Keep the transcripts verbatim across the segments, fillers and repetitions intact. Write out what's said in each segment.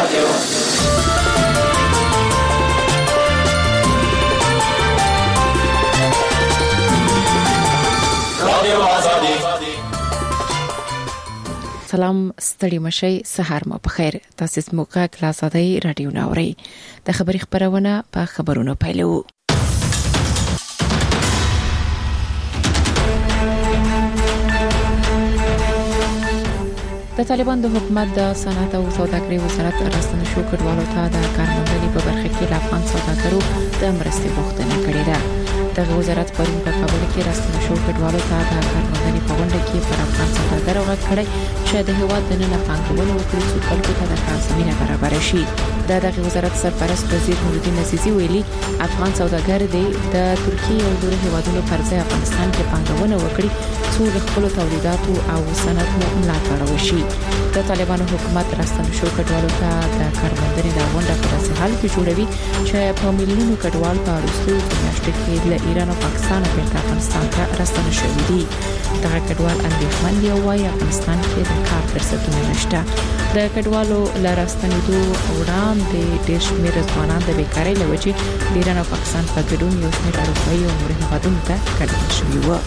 رادیو رادیو آزادی. سلام ستړي مشي سحر مو په خیر. تاسو سموکه کلاس آزادی رادیو ناوړي د خبري خبرونه په خبرونو پیلو. د طالبان د حکومت د صنعت او سوداګرۍ وزارت راستنه شو کډوالو ته د کارموندنې په برخه کې د افغان سوداګرو د مرستې غوښتنه کړې ده. د وزارت پرون په کابل کې راستنه شو کډوالو ته د کارموندنې په غونډه کې پر افغان سوداګرو غږ کړی چې د هیواد د نن پانګونې وکړي چې خلکو ته د کار زمينه برابر شي. د دغه وزارت سرپرست وزیر نورالدین عزیزی ویلي افغان سوداګر دی د ترکیه او نورو هیوادونو پر ځای افغانستان کې پانګونه وکړي څو د خپل تولیداتو او صنعت ملاتړ وشي. د طالبانو حکومت راستنه شو کډوالو ته د کارموندنې د غونډه په داسې حال کې جوړوي چې په میلیونونو کډوال په وروستو میاشتو کې له ایران او پاکستان بیرته افغانستان ته راستنه شوي دي. دغه کډوال اندېښمن دي او وايي افغانستان کې د کار فرصتونه نشته. د کډوالو لاره ستنېدو وړاندې ډېر شمېر ځوانان د بیکارۍ له وجې د ایران او پاکستان په ګډون یو شمېر اروپایي او نورو هیوادونو ته کډوال شوي وو.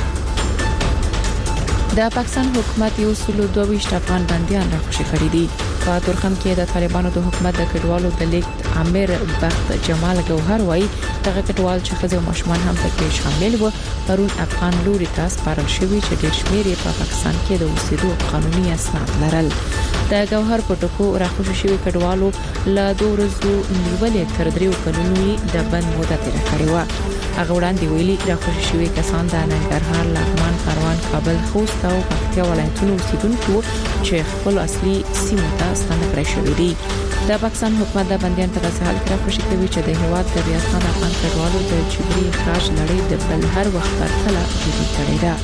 د پاکستان حکومت یو سل دوه ویشت افغان بنديان راخوشي کړی دي. په تورخم کې د طالبانو د حکومت د کډوالو د لیک امیر بخت جمال ګوهر وایي دغه کډوال چې خزه او ماشومان هم پکې شامل وو پرون افغان لوري ته سپارل شوی چې ډېر شمېر په پاکستان کې د اوسېدو قانوني اسناد لرل. د ګوهر په ټکو راخوشي شوی کډوالو له دوه ورځو نیولې تر دریو کلونو د بند موده تیر کړی و. هغه وړاندې ویلي راخوشي شوی کسان د ننګرهار، لغمان، کاروان، کابل، خوست او پکتیا ولایتونو اوسیدونکو چې خپل اصلي سیمو ته ستنه کړی شوی دي. د پاکستان حکومت د بنديان په داسې حال کې راخوشي کوي چې د هیواد د ریاستان افغان کډوالو د جبري اخراج لړۍ د بل هر وخت پرتله جدي کړې ده.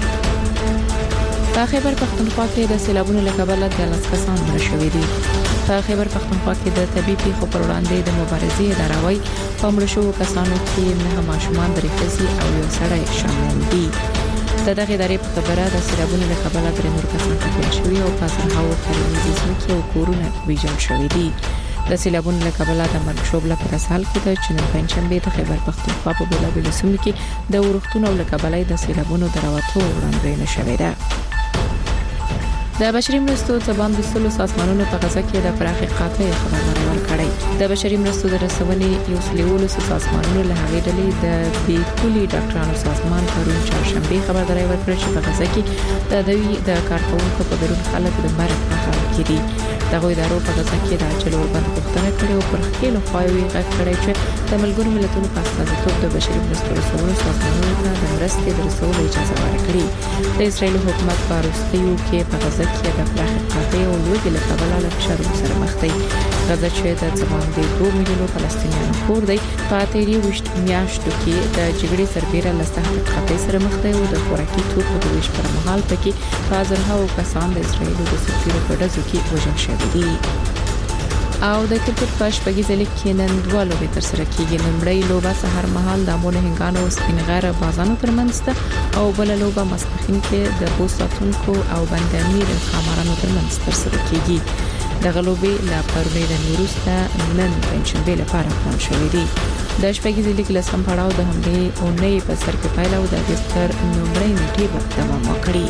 په خیبر پختونخوا کې د سیلابونو له کبله د لاس کسان مړه شوي دي. په خیبر پختونخوا کې د طبي پیښو پر وړاندې د مبارزې اداره وايي په مړه شوو کسانو کې نه ماشومان درې ښځې او یو سړی شامل دي. د دغه ادارې په خبره د سیلابونو له کبله درې نور کسان ټپي شوي او په زرهاو کرنیزې ځمکې او کورونه ویجاړ شوي دي. د سیلابونو له کبله د مرګ شوبله په داسې حال کې ده چې نن پنځشنبه د خیبر پختونخوا په بېلابېلو سیمو کې د ورښتونو له کبله د سیلابونو د راوتو وړاندوینه شوې ده. د بشري مرستو ځبان د سلو سازمانونو په غزا کې د پراخي قاطع خبرونه ورکړي. د بشري مرستو د رسونې یو سلوولو سازمانونو له هغې ډلې د بیکولي ډاکټرانو سازمان پرون چهارشنبه خبرداري ورکړه چې په غزا کې د دوی د کارکونکو په ګډون خلک د مرګ په حال کې دي. دغه ادارو په غزا کې د اجل وربند غوښتنه کړې او پر خپل خواوي غږ کړی چې د ملګرو ملتونو په استازیتوب د بشري مرستو رسولو سازمانونو ته د مرستې د رسولو اجازه ورکړي. د اسرایل حکومت په وروستیو کې په غزا کې د پراخ قاطع او لوږې له کبله له فشارونو سره مخ دی. غزا چې د څومره دوه میلیونو فلسطینیانو کور دی په تیری وشت میاشتو کې د جګړې سربېره له سخت قاطع سره مخ دی او د خوراکي توکو د ویش پر مهال پکې هزارهاو کسان د اسرایل د سفیر په ډزو کې وژل شوي دي. او د کرکټ په شپږیزه لیګ کې نن دوه لوبې ترسره کیږي. لومړی لوبه سحر مهال د امونه هنګانو او سپینغره بازانو ترمنځ ده او بل لوبه ماسپښین کې د بوساتونکو او بندامیر خامارانو ترمنځ ترسره کیږي. دغه لوبې لا پرونی د وروسته نن پنځشنبه لپاره پلان شوې دي. د شپږیزه لیګ لسم پړاو د همدې اونۍ په سر کې پیل او د اگست نومبري نیټې به دوام وکړي.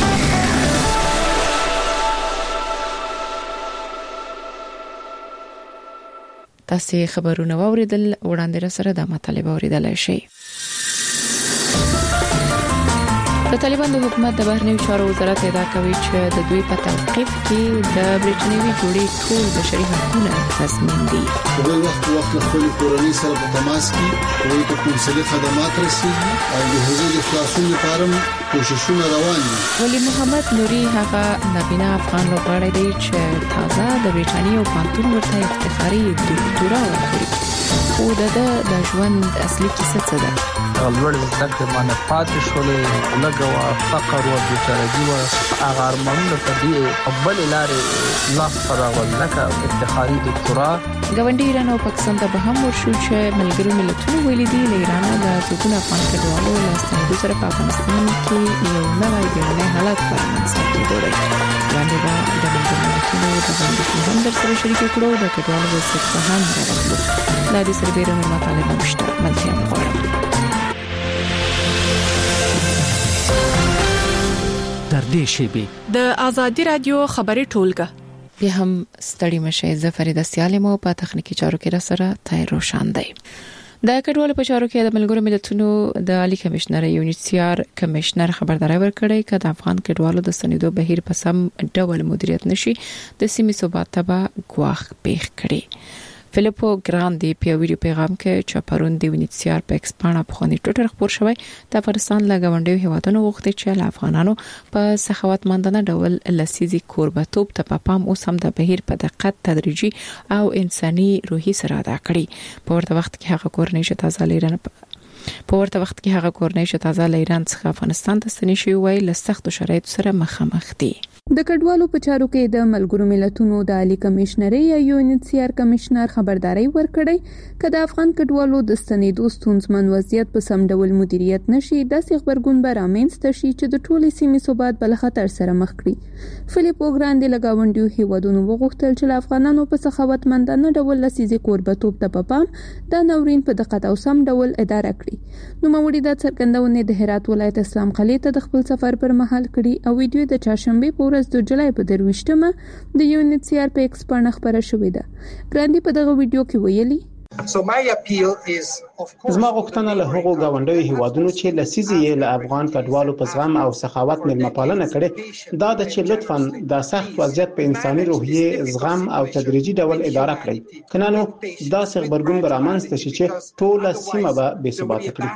تاسو خبرونه واوریدل وړاندې را سره د مطالبه اوریدلای شئ. د طالبان د حکومت د بهرنیو چارو وزارت ادعا کوي چې د دوی په توقيف کې د برېټانوي جوړې ټول بشري حقوقونه تضمین دي. په وخت وخت خپل کورنۍ سره په تماس کې دوی ته کنسولي خدمات رسیږي او د حقوقو د خلاصون لپاره کوششونه روان دي. ولی محمد نوري هغه نابینا افغان لوبغاړی دی چې تازه د برېټانیا او پانتون ورته افتخاري ډیپلومه ورکړي. او د د ژوند اصلي کیسه څه ده؟ هغه لوړ زده کړې باندې پاتې شولې لګوا فقر او بیکارګي او هغه ارمانونه په دې بل لارې لاس راغول لکه افتخاري دکتورا. ګاونډي ایران او پاکستان ته به هم ورشو چې ملګرو ملتونو ویلي دي له ایران د څوکونه افغان کډوالو لاستنیدو سره په افغانستان کې یو نوی بیړنی حالت پرمنځ کېدو دی. باندې با د ملګرو ملتونو د باندې هم در سره شریک کړو د کډوالو د سکتور هم راغلو. دا د سربېرونو مطالبه مشته ملتیا غواړي. در دې شیبه د ازادي رادیو خبري ټولګه بیا هم ستړي مشه زه فریده سیالمو په تخنیکی چارو کې را سره تای روشان دی. د کډوالو په چارو کې د ملګرو ملتونو د عالی کمشنر یونیسیار کمشنر خبرداري ورکړې چې د افغان کډوالو د سندو بهیر په سم ډول مدیریت نشي د سیمې ثبات ته ګواښ پیښ کړي. فلیپو ګراندي په ویډیو پیغام کې چې پرون د یونیسیار په ایکسپانه په خونی ټوټر خبر شوی د افغانستان لګونډي هیوادونو وخت چې افغانانو په سخاوتمندانه ډول لسیزي کوربتوب ته په پام اوس هم د بهیر په دقت تدریجي او انساني روحي سره ادا کړی. په ورته وخت کې هغه کورنۍ چې تازه لیرنه په ورته وخت کې هغه کورنۍ چې تازه لیران څخه افغانستان ته ستنې شوی وای له سختو شرایطو سره مخامخ دي. د کډوالو په چارو کې د ملګرو ملتونو د عالی کمشنري یا یونیسیار کمشنر خبرداري ورکړی چې د افغان کډوالو د ستنېدو ستونزمن وضعیت په سم ډول مدیریت نشي د خبرګون برامنځته شي چې د ټولې سیمې ثبات بل خطر سره مخ کړي. فلیپو ګراندي لګاونډیو هیوادونو وغوښتل چې افغانانو په سخاوتمندانه ډول لسیزي کوربتوب ته په پام د ناورین په دقت او سم ډول اداره کړي. نو موري د څرګندونې د هرات ولایت اسلام قلعه ته د خپل سفر پر مهال کړي او ویډیو د چاشنبه په ورځ د جولای په درويشتمه د یونیسیار په ایکسپانه خبره شوې ده. ګراندي په دغه ویډیو کې ویلي زما غوښتنه له هغو گاونډیو هیوادونو چې لسیزي له افغان کډوالو په زغم او سخاوت مېلمه پالنه کړي دا د چې لطفاً د سخت وضعیت په انساني روحیه زغم او تدریجي ډول اداره کړي کنه نو دا څرګندون برامنځته شي چې ټول سیمه به بې ثبات کړي.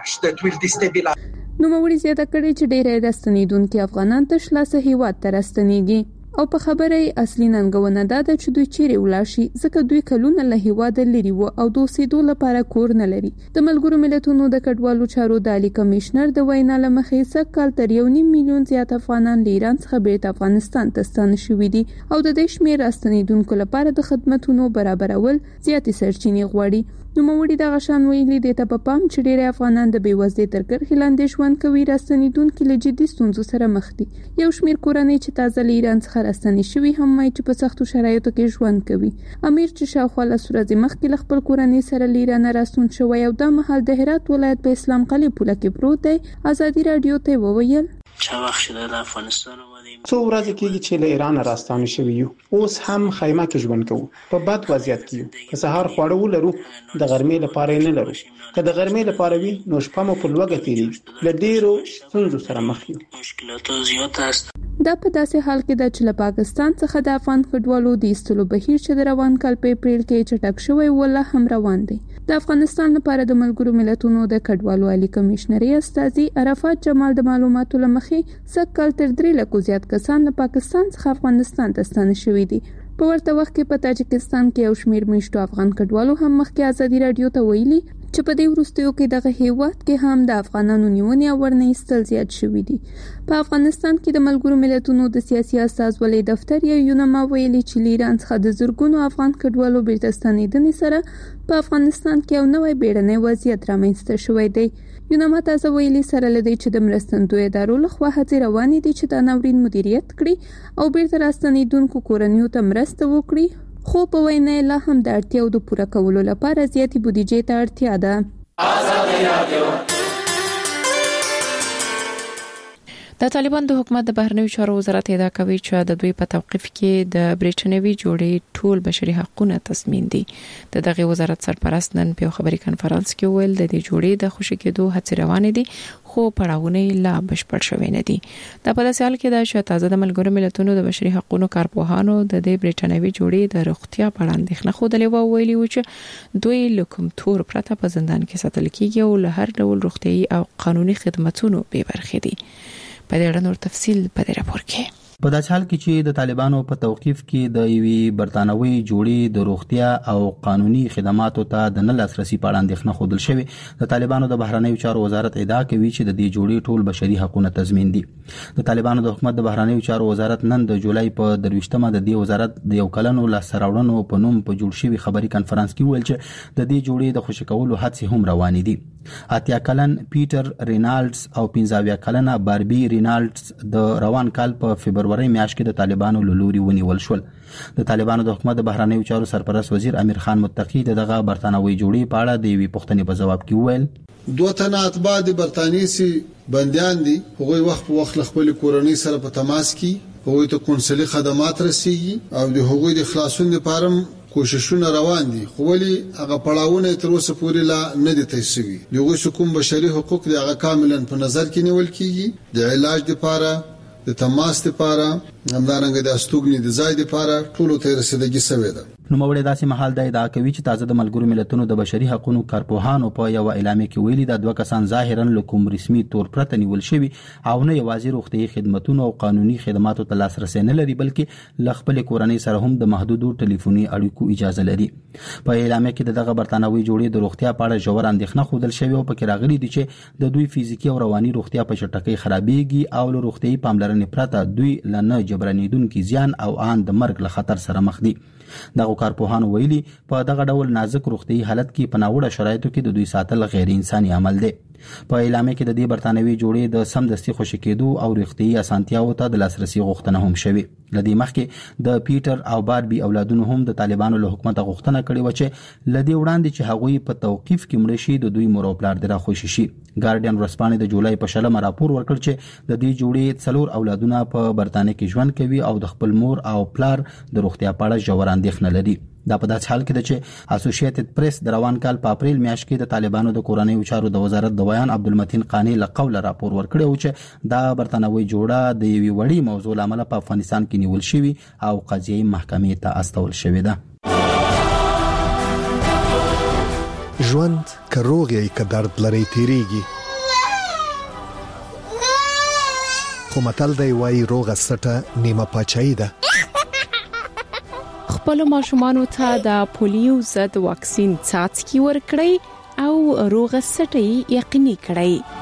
نو موري زیاته کړي چې ډېر د ستنیدونکو افغانان تشلاسه هیواد ته راستنیږي او په خبره اصلي ننګونه ده چې دوی چیرې ولاشي ځکه دوی کلونه له هیواد لري وو او د اوسېدو لپاره کور نه لري. د ملګرو ملتونو د کډوالو چارو د عالی کمشنر د وینا لمخې سږ کال تر یو نیم میلیون زیات افغانان له ایران څخه بیرته افغانستان ته ستانه شوي دي او د دې شمېر راستنیدونکو لپاره د خدماتو برابرول زیاتې سرچینې غواړي. نو موري د غشان ویلي د ته په پام چې ډېر افغانان د بیوزدۍ تر کرښې لاندې ژوند کوي راستنیدونکو له جدي ستونزو سره مخ دي. یو شمېر کورنۍ چې تازه له ایران څخه راستنې شوي هم مای چې په سختو شرایطو کې ژوند کوي. امیر چې شاوخوا له سورځي مخکې له خپل کورنۍ سره لیرانه راستون شوی او د محل د هرات ولایت په اسلام قلعه پوله کې پروت دی. ازادي رادیو ته وویل چا وخت شته د افغانستان څو ورځې کېږي چې له ایران راستانه شوی یو اوس هم خیمه کې ژوند کوو په بد وضعیت کې یو که سهار خواړه ولرو د غرمې لپاره نه لرو که د غرمې لپاره وي نو شپه مو په لوګه تیریږي له ډیرو ستونزو سره مخ یو. مشکلات زیات است. دا په داسې حال کې ده چې له پاکستان څخه د افغان کډوالو د ایستلو بهیر چې د روان کال په اپریل کې چټک شوی ولا هم روان دی. د افغانستان لپاره د ملګرو ملتونو د کډوالو عالی کمشنري استاذي عرفات جمال د معلوماتو لمخې سږ کال تر درې لکو زیات کسان له پاکستان څخه افغانستان ته ستانه شوي دي. په ورته وخت کې په تاجکستان کې یو شمېر میشتو افغان کډوالو هم مخکې ازادي رادیو ته ویلي چې په دې وروستیو کې دغه هیواد کې هم د افغانانو نیونې او ورنې استل زیات شوي دي. په افغانستان کې د ملګرو ملتونو د سیاسي استازولۍ دفتر یا یونما ویلي چې ایران څخه د زرګونو افغان کډوالو بیرته ستنېدنې سره په افغانستان کې یو نوی بیړنی وضعیت رامنځته شوی دی. یونما تازه ویلي سره لدی چې د مرستندوی ادارو لخوا هڅې روانې دي چې د ناورین مدیریت کړي او بیرته راستنېدونکو کورنیو ته مرسته وکړي خو په وینا لا هم د اړتیاو د پوره کولو لپاره زیاتې بودیجې ته اړتیا ده. آزادي رادیو د طالبان د حکومت د بهرنیو چارو وزارت ادعا کوي چې د دوی په توقيف کې د بریټانوي جوړې ټول بشري حقوقونه تضمین دي. د دغه وزارت سرپرست نن په خبري کانفرنس کې ویل د دې جوړې د خوشی کېدو هڅې روانې دي خو پړاوونه لا بشپړ شوي نه دي. د په داسې حال کې د شتازه د ملګرو ملتونو د بشري حقوقو کارپوهانو د دې بریټانوي جوړې د روغتیا په اړه اندېښنه خوده لوي ویلي و چې دوی لکم تور پرته په زندان کې ساتل کیږي او له هر ډول روغتيایي او قانوني خدماتونو به برخې دي. په دې اړه نور تفصیل په دې راپور کې په داسې حال کې چې د طالبانو په توقيف کې د یوې برتانوي جوړې د روغتیا او قانوني خدماتو ته د نه لاسرسي په اړه اندېښنه ښودل شوې، د طالبانو د بهرنیو چارو وزارت ادعا کوي چې د دې جوړې ټول بشري حقوقونه تضمین دي. د طالبانو د حکومت د بهرنیو چارو وزارت نن د جولای په درویشتمه د دې وزارت د یو کلنو لاسراوړنو په نوم په جوړ شوی خبري کانفرنس کې ویل چې د دې جوړې د خوشی کولو هڅې هم روانې دي. اتیا کلن پیټر رینالډز او پنځاویا کلنه باربي رینالډز د روان کال په فبروري میاشت کې د طالبانو له لوري ونیول شول. د طالبانو د حکومت د بهرنیو چارو سرپرست وزیر امیر خان متقی دغه برتانوي جوړې په اړه د یوې پوښتنې په جواب کې وویل دوه تنه اتباع د برتانیې سي بنديان دي، هغوی وخت په وخت خپل کورنۍ سره په تماس کې هغوی ته کونسلي خدمات رسیږي او د هغوی د خلاصون لپاره کوششونه روان دي، خو ولې هغه پړاوونه تر اوسه پورې لا نه دي تاسیس شوي. دغه حکومت بشري حقوق د هغه کاملا په نظر کې نیول کیږي، د علاج لپاره، د تماس لپاره، همدارنګه د استوګنې د ځای لپاره ټولو ته رسیدګي شوې ده. نو موږ داسې محل د ادعا کوي چې تازه د ملګرو ملتونو د بشري حقوقو کارپوهانو په یو اعلامیه کې ویلي دا دوه کسان ظاهرا له کوم رسمي تور پرته نیول شوي او نه یوازې روغتيایي خدماتو او قانوني خدماتو ته لاسرسي نه لري بلکې ل خپل کورنۍ سره هم د محدودو ټلیفوني اړیکو اجازه لري. په اعلامیه کې دغه برتانوي جوړې د روغتیا په اړه ژور اندېښنه خوندل شوی او پکې راغلي دي چې د دوی فزیکی او رواني روغتیا په چټکۍ خرابېږي او له روغتيایي پاملرنې پرته دوی لنه جبرانیدونکو زیان او ان د مرګ له خطر سره مخ دي. دغه کارپوهانو ویلي په دغه ډول نازک روغتيایي حالت کې په ناوړه شرایطو کې د دوی ساتل غیر انساني عمل دی. په اعلامیه کې د دې برتانوي جوړې د سمدستي خوشی کېدو او روغتيایي اسانتیاو ته د لاسرسي غوښتنه هم شوې. لدی مخکې د پیټر او باربي اولادونو هم د طالبانو له حکومت غوښتنه کړې و چې لدی وړاندې چې هغوی په توقيف کې مړ شي د دوی مور او پلار درا خوشی شي. ګارډین ورسپانې د جولای په شلمه راپور ورکړ چې د دې جوړې څلور اولادونه په برتانیې کې ژوند کوي او د خپل مور او پلار د روغتیا په اړه ژور اندېښنه لري. دا په داسې حال کې ده چې اسوسییټډ پریس د روان کال په اپریل میاشت کې د طالبانو د کورنیو چارو د وزارت د بیان عبدالمتین قانی له قوله راپور ورکړی و چې دا برتانوي جوړه د یوې وړي موضوع لامل په افغانستان کې نیول شوی او قضیه محکمې ته استول شوې ده. ژوند کروغی که درد لري تیریږي، خو متل دی وایي روغه سټه نیمه پاچاهي ده. خپل ماشومانو ته د پولیو ضد واکسین څاڅکي ورکړئ او روغه سټه یقیني کړئ.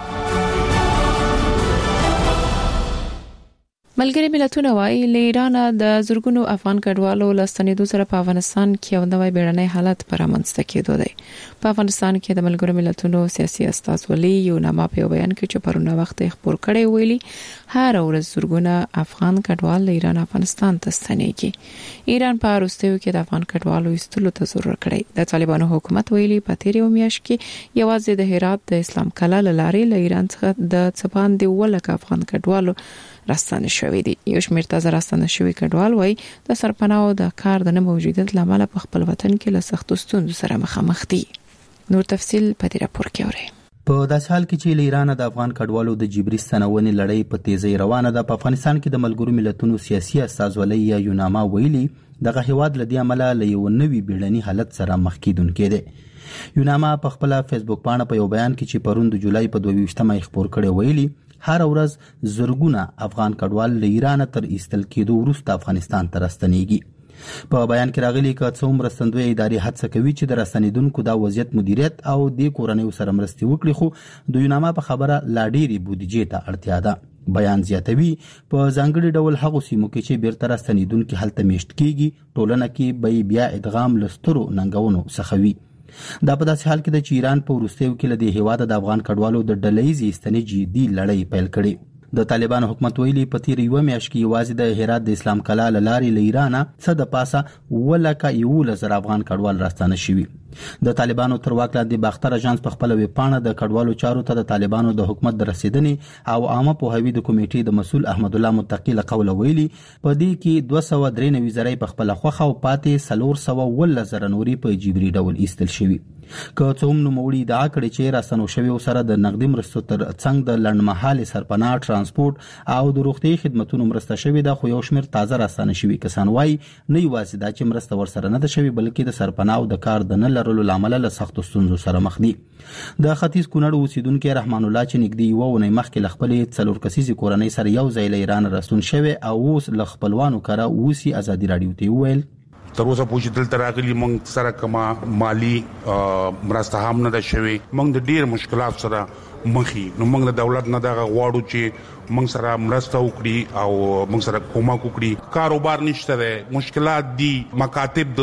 ملګری ملتونه وايي له ایران د زورګونو افغان کډوالو لستنیدو سره په افغانستان کې یو نوی بیړنی حالت پرامنځته کېدو دی. په افغانستان کې د ملګرو ملتونو سیاسي استازولي یو نامه په بیان کې چې پرونه وخت خبر کړي ویلي هر ورځ زورګونه افغان کډوال له ایران افغانستان ته ستنېږي. ایران په وروستیو کې د افغان کډوالو ایستلو ته زور کړی. د طالبانو حکومت ویلي په تیرې میاشت کې یوازې د هرات د اسلام کلا لارې له ایران څخه د څپان دی ولک افغان کډوالو راستنه شوې دي. یو شمېر تازه راستنه شوی کډوال وای د سرپناه او د کار د نه موجودیت لامل په خپل وطن کې له سختو ستونزو سره مخامخ دي. نور تفصيل په دې راپور کې اورئ. په داسې حال کې چې له ایران د افغان کډوالو د جبري ستنونې لړۍ په تیزی روانه ده، په افغانستان کې د ملګرو ملتونو سیاسي استازولۍ یا یوناما ویلي دغه هیواد له دې عمله له یو نوي بیړني حالت سره مخ کیدونکې ده. یوناما په خپل فیسبوک باندې په یو بیان کې چې پرون د جولای په دوه ویشتمه خبر کړي ویلي هر ورځ زرګونه افغان کډوال له ایران تر ایستل کېدو وروسته افغانستان ته راستنېږي. په بیان کې راغلي چې څوم مرستندوی ادارې هڅه کوي چې د راستنیدونکو د وضعیت مدیریت او د کورنیو سره مرستې وکړي، خو د یوناما په خبره لا ډېری بودیجې ته اړتیا ده. بیان زیاتوي په ځانګړي ډول هغه سیمو کې چې بیرته راستنیدونکو هلته میشت کیږي ټولنه کې به بیا ادغام لسترو ننګونو څخه وي. دا په داسې حال کې د ایران په وروستیو کې له دې هیواده د افغان کډوالو د ډلهیزې ستنې جدي لړۍ پیل کړې. د طالبانو حکومت ویلي په تیر یو میاشت کې یوازې د هرات د اسلام کلا لارې له ایران څخه د پاسه ولکه یو لزر افغان کډوال راستانه شوي. د طالبانو تر واک لاندې باختر اژانس په خپل ویب پاڼه د کډوالو چارو ته د طالبانو د حکومت د رسیدنې او عامه پوهاوی د کمیټې د مسول احمد الله متقی له قوله ویلي په دې کې دوه سوه درې نوي زره په خپل خوخه او پاتې څلور سوه ولس زره نوري په جبري ډول ایستل شوي. که څوم نو موړي ادعا کړې چې راستنو شوی سره د نقدي مرستو تر څنګ د لړمحاله سرپناه ترانسپورت او د روغتي خدماتو مرسته شوی د خو یو شمیر تازه راستنه شوی کسان وای نه یوازې دا چې مرسته ورسره نه ده شوی بلکې د سرپناه او د کار د نه لرلو لامل له سخت ستونزو سره مخ دي. د ختیځ کونړ اوسیدونکو رحمان الله چې نګدي یو ونې مخکې لخپلې څلور کسیزي کورنۍ سره یو ځای له ایران راستون شوی او اوس ل خپلوانو کړه اوسي ازادي رادیو ته ویل تر اوسه پوښتنه دلته راغلي مونږ سره کما مالی مرسته هم نه ده شوی مونږ د ډیر مشکلات سره مخې نو مونږ د دولت نه دغه غواړو چې مونږ سره مرسته وکړي او مونږ سره کومک وکړي کاروبار نشته ده مشکلات دي مکاتب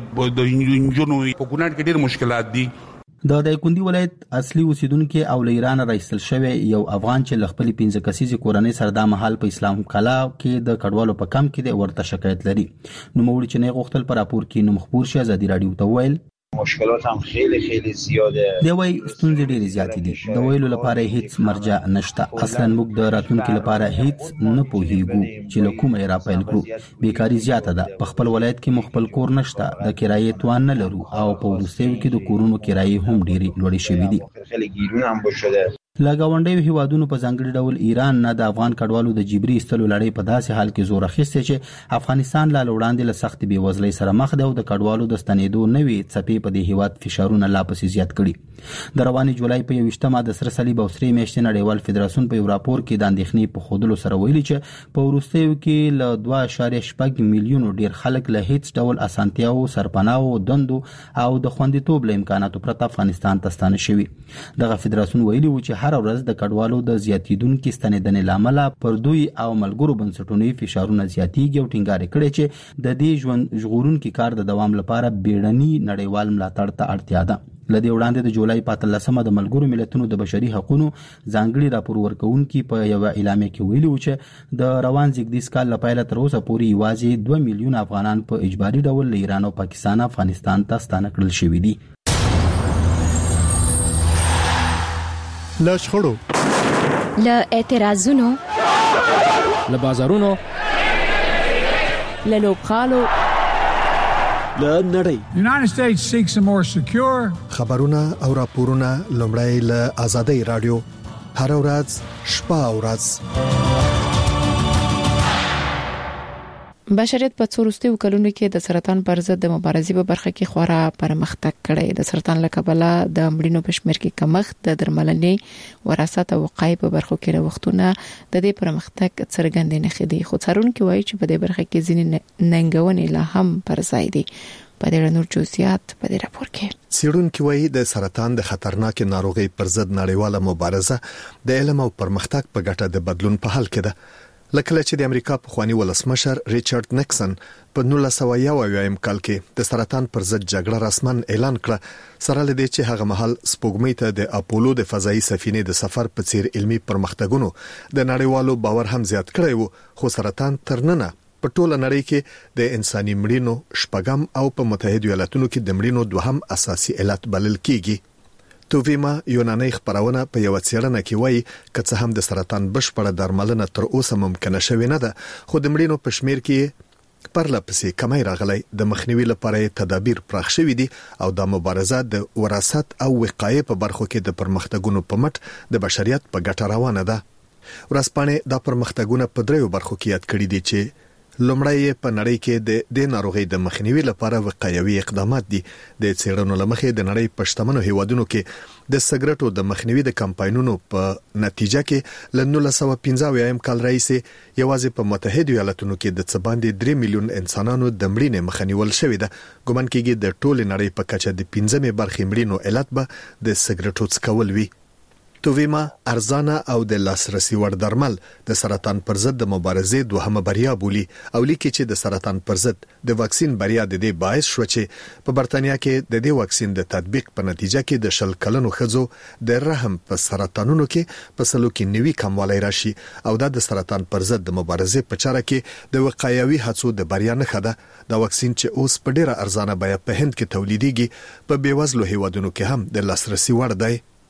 د انجونو په کونړ کې ډیر مشکلات دي. د دایکندي ولایت اصلي اوسیدونکو او له ایران راایستل شوی یو افغان چې لخپل پنځه کسیزي کورنۍ سره د محل په اسلام کلا کې د کډوالو په کم کې د ورته شکایت لري. نو موږ چې نه غوښتل پر راپور کې نو مخبور شي ازادي رادیو ته ویل مشکلات هم خیلی خیلی زیاده دی وای ستونزې ډېرې زیاتې دي د ویلو لپاره هیڅ مرجع نشته اصلا موږ د راتلونکو لپاره هیڅ نه پوهیږو چې له کومه را پیل کړو بیکاری زیاته ده په خپل ولایت کې مخبل کور نشته د کرایې توان نه لرو او په ورستیو کې د کورونو کرایې هم ډېرې لوړې شوې دي خیلی ګیرونه هم بشده. لګاونډي هیوادونو په ځانګړي ډول ایران نه د افغان کډوالو د جبري استلو لړۍ په داسې حال کې زور اخیسته چې افغانستان لا وړاندې له سخت بیوزلۍ سره مخ دی او د کډوالو د ستنېدو نوي څپې په دې هیواد فشارونه لا پسې زیات کړي. د رواني جولای په یوشتمه د سره صلیب او سری میاشتې نړیوال فدراسیون په یو راپور کې د اندېښنې په خودلو سره ویلي چې په وروستیو کې له دوه اعشاریه شپږ میلیونو ډیر خلک له هیڅ ډول اسانتیاو سرپناو دندو او د خوندیتوب له امکاناتو پرته افغانستان ته ستانه شوي. دغه فدراسیون ویلي و چې هر ورځ د کډوالو د زیاتیدونکو ستنېدنې لامل پر دوی او ملګرو بنسټونو فشارونه زیاتېږي او ټینګار کړي چې د دې ژوند ژغورونکو کار د دوام لپاره بیړني نړیوال ملاتړ ته اړتیا ده. لدې وړاندې د جولای په اتلسمه د ملګرو ملتونو د بشري حقوقو ځانګړي راپور ورکونکو په یو اعلامیه کې ویلي و چې د روان زیږدیز کال لپاره تر اوسه پورې یوازې دوه میلیون افغانان په اجباري ډول له ایران او پاکستان افغانستان ته ستانه کړل شوي دي. لاشخړو له اعتراضونو له بازارونو له لوبخالو له نړۍ United States seeks a more secure خبرونه او راپورونه لومړی له آزادۍ رادیو هر ورځ شپه او ورځ بشریت په څو وروستیو کلونو کې د سرطان پر ضد د مبارزې په برخه کې خورا پرمختګ کړی. د سرطان له کبله د مړینو په شمېر کې کمښت د درملنې وراثت او وقایې په برخو کې وروختونه د دې پرمختګ څرګندې نه خدي خو څارونکو وایي چې په دې برخه کې ځینې ننګونې لا هم پر ځای دي. په دې نور جزئیات په دې راپور کې څېړونکو وایي د سرطان د خطرناک ناروغي پر ضد نړیواله مبارزه د علم او پرمختګ په ګټه د بدلون په حال کې ده. لکه چې د امریکا په خواني ولسمشر ریچارډ نیکسن په نولس سوه یو اویایم کال کې د سرطان پر ضد جګړه رسمن اعلان کړه سره لدې چې هغه مهال سپوږمۍ ته د اپولو د فضایي سفینې د سفر په څیر علمي پرمختګونو د نړیوالو باور هم زیات کړی وو خو سرطان ترننه په ټوله نړۍ کې د انساني مړینو شپږم او په متحده ایالاتونو کې د مړینو دوهم اساسي علت بلل کیږي. توویما یوناني خبرونه په یو څېړنه کې وایي چې هم د سرطان بشپړه درملنه تر اوسه ممکنه شوې نه ده خو د مړینو په شمېر کې پرلپسې کمی راغلی د مخنیوي لپاره تدابیر پراخ شوي دي او د مبارزه د وراثت او وقایې په برخو کې د پرمختګونو په مټ د بشریت په ګټه روانه ده. ورځپاڼې د پرمختګونو په دریو برخو کې یاد کړي دي چې لومړی په نړۍ کې د د ناروغي د مخنیوي لپاره وقایوي اقدامات دي. د څېړنو لمخې د نړۍ په شتمنو هیوادونو کې د سګرټو د مخنیوي د کمپاینونو په نتیجه کې ل نولس سوه پنځه اویا کال راځي یوازې په متحده ایالاتونو کې د څه باندې درې میلیون انسانانو د مړینې مخنیول شوې ده. ګومان کېږي د ټوله نړۍ په کچه د پنځمې برخې مړینو علت به د سګرټو څکول وي. توویما ارزانه او د لاسرسي وړ درمل د سرطان پر ضد د مبارزې دوهمه بریا بولی او لیکي چې د سرطان پر ضد د واکسین بریا د دې باعث شو چې په برتانیا کې د دې واکسین د تطبیق په نتیجه کې د شل کلنو ښځو د رحم په سرطانونو کې په سلو کې نوي کموالی راشي او د سرطان پر ضد د مبارزې په چاره کې د وقایوي هڅو د بریا نښه ده. د واکسین چې اوس په ډیره ارزانه بیه په هند کې تولیدېږي په بیوزلو هیوادونو کې هم د لاسرسي وړ دی.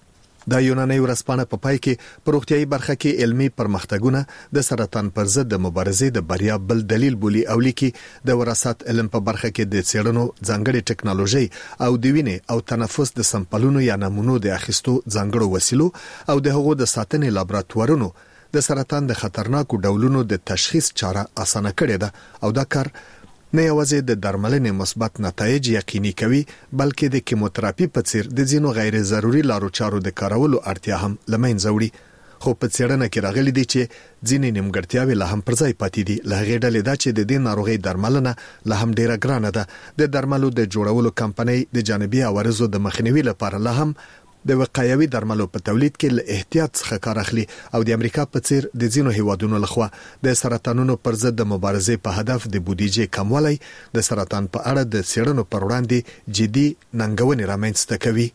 د یوناني ورځپاڼه په پای کې په روغتيایي برخه کې علمي پرمختګونه د سرطان پر ضد د مبارزې د بریا بل دلیل بولی او لیکي د وراثت علم په برخه کې د څېړنو ځانګړي ټکنالوژي او د وینې او تنفس د سمپلونو یا نمونو د اخیستو ځانګړو وسیلو او د هغو د ساتنې لابراتوارونو د سرطان د خطرناکو ډولونو د تشخیص چاره اسانه کړې ده او دا کار نه یوازې د درملنې مثبت نتایج یقیني کوي بلکې د کیموتراپي په څیر د ځینو غیر ضروري لارو چارو د کارولو اړتیا هم لمنځه وړي خو په څېړنه کې راغلي دي چې ځینې نیمګړتیاوې لا هم پر ځای پاتې دي له هغې ډلې دا چې د دې ناروغۍ درملنه لا هم ډیره ګرانه ده د درملو د جوړولو کمپنۍ د جانبي عوارضو د مخنیوي لپاره لا هم د وقایوي درملو په تولید کې له احتیاط څخه کار اخلي او د امریکا په څیر د ځینو هیوادونو لخوا د سرطانونو پر ضد د مبارزې په هدف د بودیجې کموالی د سرطان په اړه د څېړنو پر وړاندې جدي ننګونې رامنځته کوي.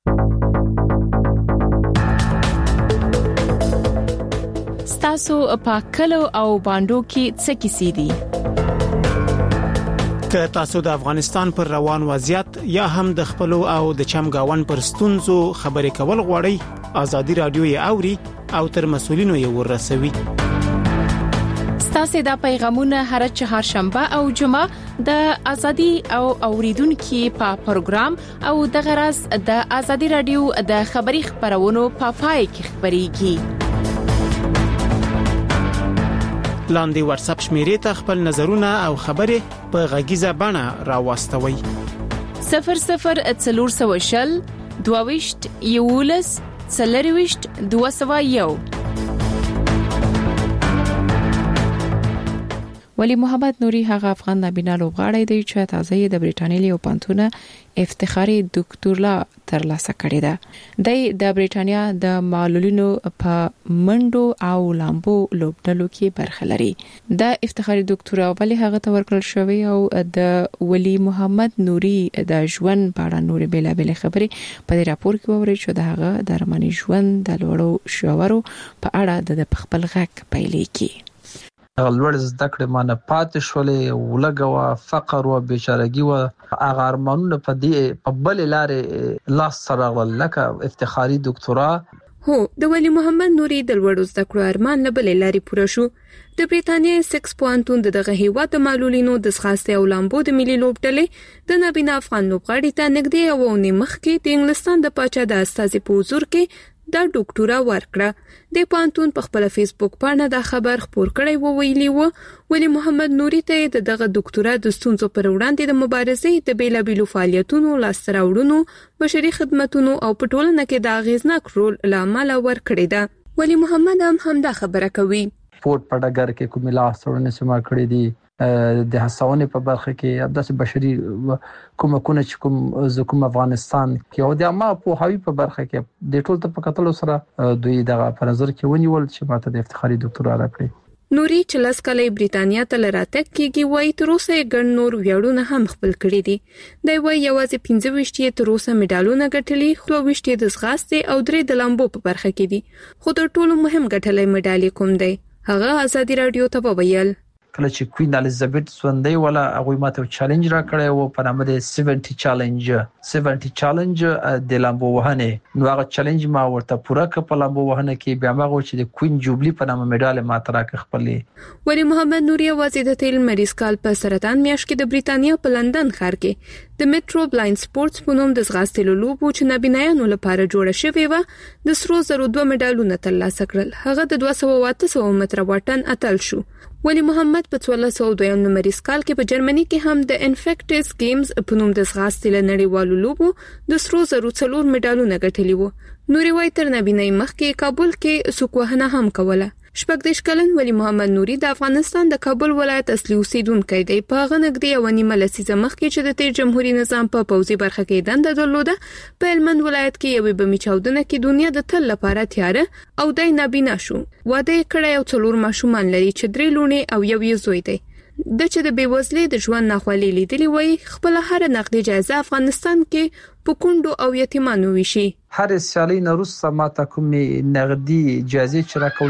ستاسو په کلو او باندو کې څه کیسې دي؟ که تاسو د افغانستان پر روان وضعیت یا هم د خپل او د چمګاون پر ستونزو خبرې کول غواړئ ازادي رادیو یې اوري او تر مسولینو یې ورسوي. ستاسو د پیغامونه هر چهارشنبه او جمعه د ازادي او اوریدونکو په پروګرام او د غرض د ازادي رادیو د خبري خبرونو په پای کې خبريږي. لاندې واتس اپ شمیرې ته خپل نظرونه او خبرې په غږیزه بڼه راوستوي. صفر صفر څلور سوه شل دوه یولس څلرويشت دوه سوه یو. ولی محمد نوري هغه افغان نابینا لوبغاړی دی چې تازه د برېټانیا له پانتونه افتخاري ډاکټورلا ترلاسه کړې ده. د برېټانیا د معلولینو په منډو او لامبو لوبډلو کې برخه لري. د افتخاري ډاکټورا ولې هغه ته ورکړل شوی او د ولی محمد نوري د ژوند په اړه نورې بیلابل خبرې په دې راپور کې ووري چې د هغه د رمنی ژوند د لوړو شاورو په اړه د خپل غږ پیلې کې لوړ زده کړې مانه پاتې شولې ولګوا فقر او بیچارهګي او هغه ارمانونه په دې په بل لارې لاس سره ولکه افتخاري ډاکټورا. هو د ولی محمد نوري د لوړ زده کړو ارمان له بل لارې پوره شو. د برېټانیا سکس پوانتون دغه هیواد معلولینو د ښاستې او لامبو د ملي لوبډلې د نابینا افغان لوبغاړي ته نږدې او نیمخ کې د انګلستان د پاچا د استازي په حضور کې دا ډاکټورا ورکړه. د پانتون په خپل فیسبوک باندې دا خبر خپور کړی و ویلي و ولی محمد نوري ته د دغه ډاکټورا د ستونزو پر وړاندې د مبارزې د بیلابیلو فعالیتونو لاسته راوړنو بشري خدماتونو او په ټولنه کې د اغیزناک رول لامل ورکړی ده. ولی محمد هم همدا خبره کوي. سپورت په ډګر کې کوم لاسته سما کړی دي د هڅونې په برخه کې داسې بشري کومکونه چې کوم ز کوم افغانستان کې او د عامه په هوی په برخه کې د ټول ته په کتلو سره دوی دغه په نظر کې ونیول چې ماته د افتخاري ډاکټورا راکړي. نوري چې لاس کالي برېټانیا ته لراتک کېږي وای تر اوسه ګڼ نور ویاړونه هم خپل کړی دي. دی وای یوازې پنځه ویشت تر اوسه میډالونه ګټلي خو ویشت د ځغاستې او درې د لامبو په برخه کې دي. خو تر ټولو مهم ګټلې میډالي کوم دی هغه ازادي رادیو ته وویل. کله چې کوین الیزابت سوندې ولا هغه ماته چیلنج را کړی او په نامه د سبعین چیلنج سبعین چیلنج د لامبو وهنه نو هغه چیلنج ما ورته پوره کړ په لامبو وهنه کې بیا ما چې د کوین جوبلی په نامه میډال ماته راکړ خپلې. ولی محمد نوري وزیر د تیل مریض کال په سرطان میاشت کې د برېټانیا په لندن ښار کې د میټرو بلایند سپورتس په نوم د ځغاستې لوبو چې نابینایانو لپاره جوړه شوې و د سرو زرو دوه میډالونه ترلاسه کړل. هغه د دوه سوه اته سوه متره واټن اتل شو. ولی محمد په څوارلس سوه دویم نمبریز کال کې په جرمني کې هم د انفیکټس گیمز په نوم د ځغاستې له نړیوالو لوبو د سرو زرو څلور میډالونه ګټلي وو. نوري وای تر نابینای مخکې کابل کې سوکوهنه هم کوله. شپږ دیش کلن ولی محمد نوري د افغانستان د کابل ولایت اصلي اوسیدونکی دی. په هغه نږدې یو نیمه لسیزه مخکې چې د تیر جمهوریت نظام په پوځي برخه کې دنده درلوده په هلمند ولایت کې یوې بمي چاودنه کې دنیا د تل لپاره تیاره او دای نابینا شو. واده کړی او څلور ماشومان لري چې درې لوڼې او یو یې زوی دی. د چې د بیوزلۍ د ژوند ناخوالې لیدلې وای خپل هر نقدي جایزه افغانستان کې په کندو او یتیمانو ویشي. هر سیالي نورس سماته کومي نقدي جایزه چې راکول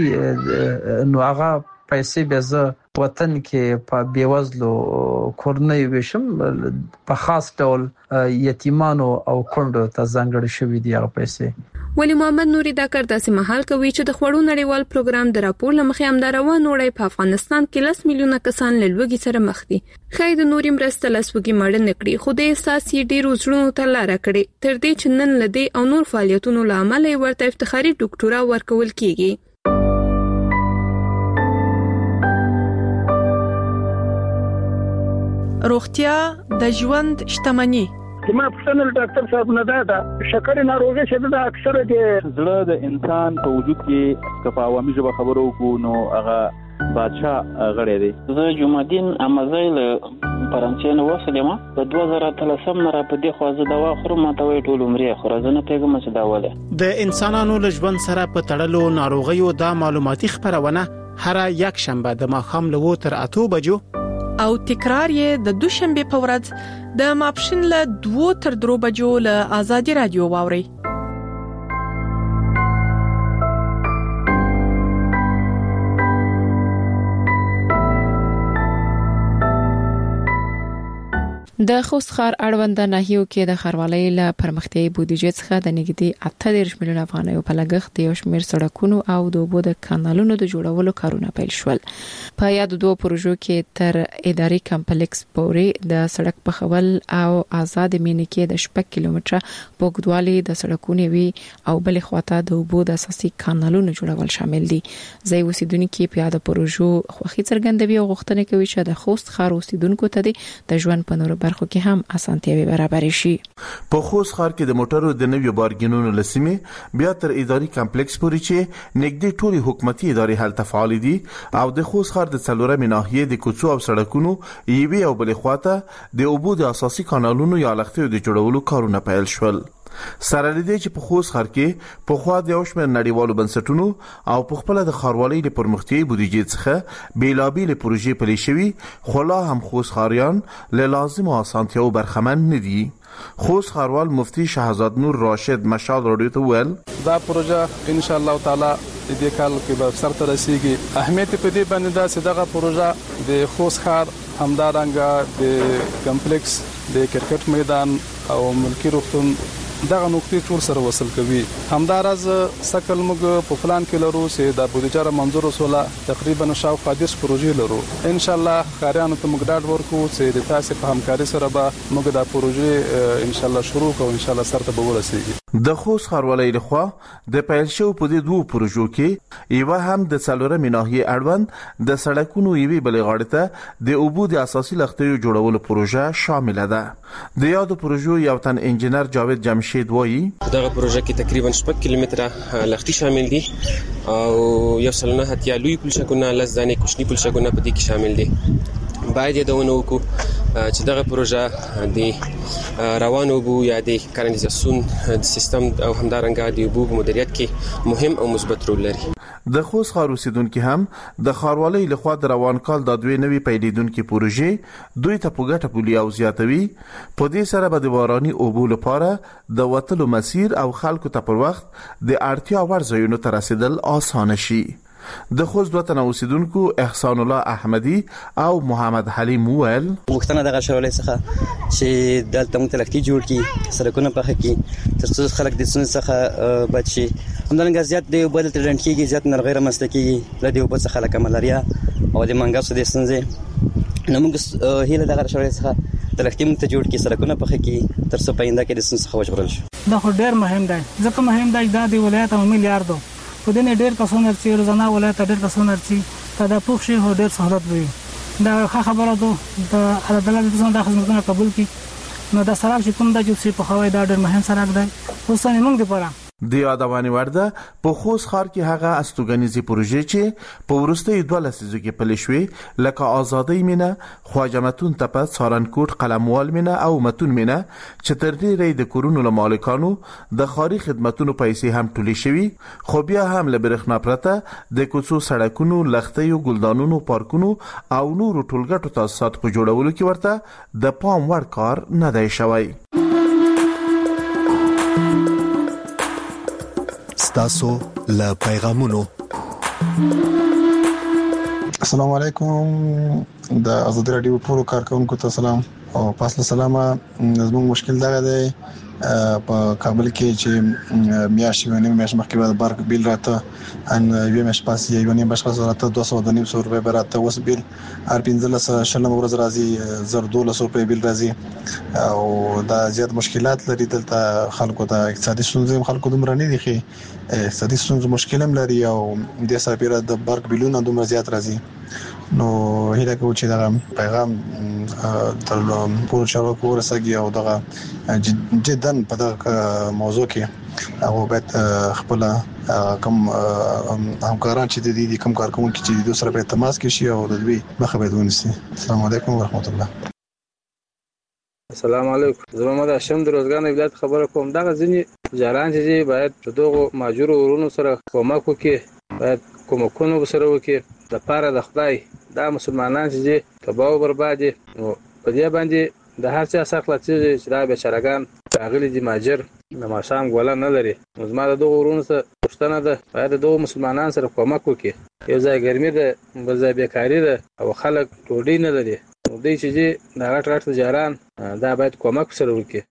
کیږي نو هغه پیسې به زه وطن کې په بیوزلو کورنۍ وشم په خاص ډول یتیمانو او کندو ته ځانګړي شوی دی هغه پیسې. ولی محمد نوري دا کار داسې مهال کوي چې د خوړو نړیوال پروګرام د راپور لمخې همداروا نوړی په افغانستان کې لس میلیونه کسان له لوږې سره مخ دي. خای د نوري مرسته لسوږي مړ نه کړي خو د احساس یې ډیر وزړونو ته لار کړي تر دې چې نن لدی او نور فعالیتونو لامل ورته افتخاري ډاکټورا ورکول کیږي. روغتیا د ژوند شتمني. زما پرسنل ډاکټر صاحب نه دا شکر ناروغي شه د اکثره د زړه د انسان په وجود کې کفاوامي ژبه خبرو کو نو هغه بادشاہ غړی دی. زه جمعدین امازیل فرانسې نو وسلم په دوه زره اتلسم نه را په دې خو زه دوا خورم ماته وی ټول عمرې خو زه نه پیګم چې دا وله د انسانانو له ژوند سره په تړلو ناروغیو د معلوماتي خبرونه هر یک شنبه د ماښام له تر اته بجو او تکرار یې د دوشنبه په ورځ د ماپښین له دوه تر درو بجو له آزادي رادیو واوري. د خوست ښار اړوند ناحیو کې د ښاروالۍ له پرمختیايي بودیجې څخه د نږدې اته دېرش میلیونه افغانیو په لګښت د یو شمېر سړکونو او د اوبو د کانالونو د جوړولو کارونه پیل شول. په یاد دوه پروژو کې تر اداري کمپلیکس پورې د سړک پخول او آزاد مینې کې د شپږ کیلومتره پوګدوالي د سړکونو وی او بلې خواته د اوبو د اساسي کانالونو جوړول شامل دي. ځای اوسیدونکو په یاد پروژو خوښي څرګندوي او غوښتنه کوي چې د خوست ښار اوسیدونکو ته د ژوند په نور خو کې هم اسانتیاوي برابر شي. په خوست ښار کې د موټرو د نویو بارګینونو لسمه بیا تر اداري کمپلیکس پورې چې نږدې ټولي حکومتي ادارې هلته فعال دي او د خوست ښار د څلورمې ناحیې د کوڅو او سړکونو یوې او بلې خواته د اوبو د اساسي کانالونو یا لښتیو د جوړولو کارونه پیل شول. سره لدی چې په خوست ښار کې په خوا د اوشمن نړیوالو بنسټونو او په خپل د ښاروالۍ د پرمختیايي بودیجې څخه بیلابېل پروژې پلي شوي خو لا هم خوست ښاریان له لازمو اسانتیاو برخمن نه دي. خوست ښاروال مفتی شهزاد نور راشد مشال رادیو ته ویل دا پروژه ان شاء الله تعالی دې کال کې به سر ته رسیږي. اهمیت په دې باندې دا چې دغه پروژه د خوست ښار همدارنګه د کمپلیکس د کرکټ میدان او ملکی روغتون دغه نقطې ټول سره وصل کوي. همدارز سکل موږ په پلان کې لرو چې د بودیجه منظور وسوله تقریبا شاوخوا دېرش پروژې لرو. ان شاء الله خاریانو ته موږ ډاډ ورکو چې د تاسو په همکاري سره به موږ دا پروژې ان شاء الله شروع کوو ان شاء الله سره به ورسیږي. د خوست ښاروالۍ لخوا د پیل شو په دې دوه پروژو کې یو هم د څلورمې ناحیې اړوند د سړکونو یوې بلې غاړې ته د اوبو د اساسي لښتیو جوړولو پروژه شامل ده. د یادو پروژو یو تن انجنیر جاوید جمشید وایي دغه پروژه کې تقریبا شپږ کیلومتره لښتي شامل دي او یو سلنه هتیا لوی پلشکونه لږ ځانې کوچني پلشکونه په دې کې شامل دي. باید یې دونه وکړو چې دغه پروژه د روانو اوبو یا د کانالیزاسیون د سیستم او همدارنګه د اوبو مدیریت کې مهم او مثبت رول لري. د خوست ښار اوسیدونکو هم د ښاروالۍ لخوا د روان کال د دوی نوي پیلېدونکو پروژې دوی ته په ګټه بولي او زیاتوي. په دې سره به د باراني اوبو لپاره د وتلو مسیر او خلکو ته پر وخت د اړتیا وړ ځایونو ته رسیدل آسانه شي. د خوست دوه تنه اوسیدونکو احسان الله احمدي او محمد حلیم ویل وختونه دغه شولې څخه چې دلته موږ تلکتي جوړ کی سرکونه پخه کی ترڅو خلک د سن څخه بچي. همدارنګه زیات د بدل ترنټ کیږي زیات نرغیر مستکی لدی په څخه لکه ملاریا او د منګاس د سنځه نو موږ هیله دغه شولې څخه تلکتي موږ ته جوړ کی سرکونه پخه کی ترڅو پاینده کې د سن څخه وژغورل شي. دا خو ډیر مهم دی ځکه مهم دی دا د ولایت او میلیارډو په دې ډېر کسونه چې روزانه ولایت ډېر کسونه چې دا پوښ شي هو ډېر سہولت وي. دا ښه خبره ده د عدالت د څنګه خدمتونه قبول کی نو دا سره چې کوم د چې په خوای دا ډېر مهم سره ده خصوصا موږ لپاره. د یادوانې ورده په خوست ښار کې هغه استوګنیزي پروژې چې په ورستۍ دوه لسیزو کې پلي شوې لکه آزادۍ مینه، خواجه متون تپه، سارنکوټ، قلموال مینه او متون مینه چې تر ډېرې د کورونو له مالکانو د ښاري خدمتونو پیسې هم ټولې شوي خو بیا هم له برېښنا پرته د کوڅو سړکونو، لښتیو، ګلدانونو، پارکونو او نورو ټولګټو تاسیساتو په جوړولو کې ورته د پام وړ کار نه دی شوی. تاسو له پیغامونو. السلام علیکم د آزادی رادیو ټول کارکونکو ته سلام. او فاصله سلامه زموږ مشکل دا دی په کابل کې چې میاشتې ونې میاشت مخکې د بارک بیل راته ان یو میاشت پاس یو نه بشخص راته دوه سوه روپۍ راته اوس بیل هر پنځه شلم ورځ راځي زر دوه سوه روپۍ بیل راځي او دا زیات مشکلات لري دلته خلکو ته اقتصادي ستونزې خلکو دومره نه دي خي اقتصادي ستونزې مشکل هم لري او د سپیره د بارک بیلونه دومره زیات راځي نو هیله کوم چې دا پیغام تر پور چارو ورسېږي او دا جدا په دغه موضوع کې هغه به خپل کوم همکاران چې د دې کوم کارکونکو چې د سره په تماس کې شي او د دوی مخه به ونیسي. السلام علیکم ورحمت الله. السلام علیکم. زما د شم د روزګان ولایت خبره کوم دا ځینې جاران چې باید دغه ماجور ورونو سره کومک وکړي باید کومکونه سره وکړي د پاره د خدای دا مسلمانان چې تباہ او برباد دي نو په دې باندې د هر څه سره چې دا بشرګان اغلی دي ماجر د ماشام غولا نه لري نو زما د دغه ورونو سره پښتنه ده باید دغه مسلمانان سره کومک وکړي یو ځای ګرمي ده بل ځای بیکاری ده او خلک ټوډي نه لري نو دوی چې دا غټ غټ تجاران دا باید کومک سره وکړي.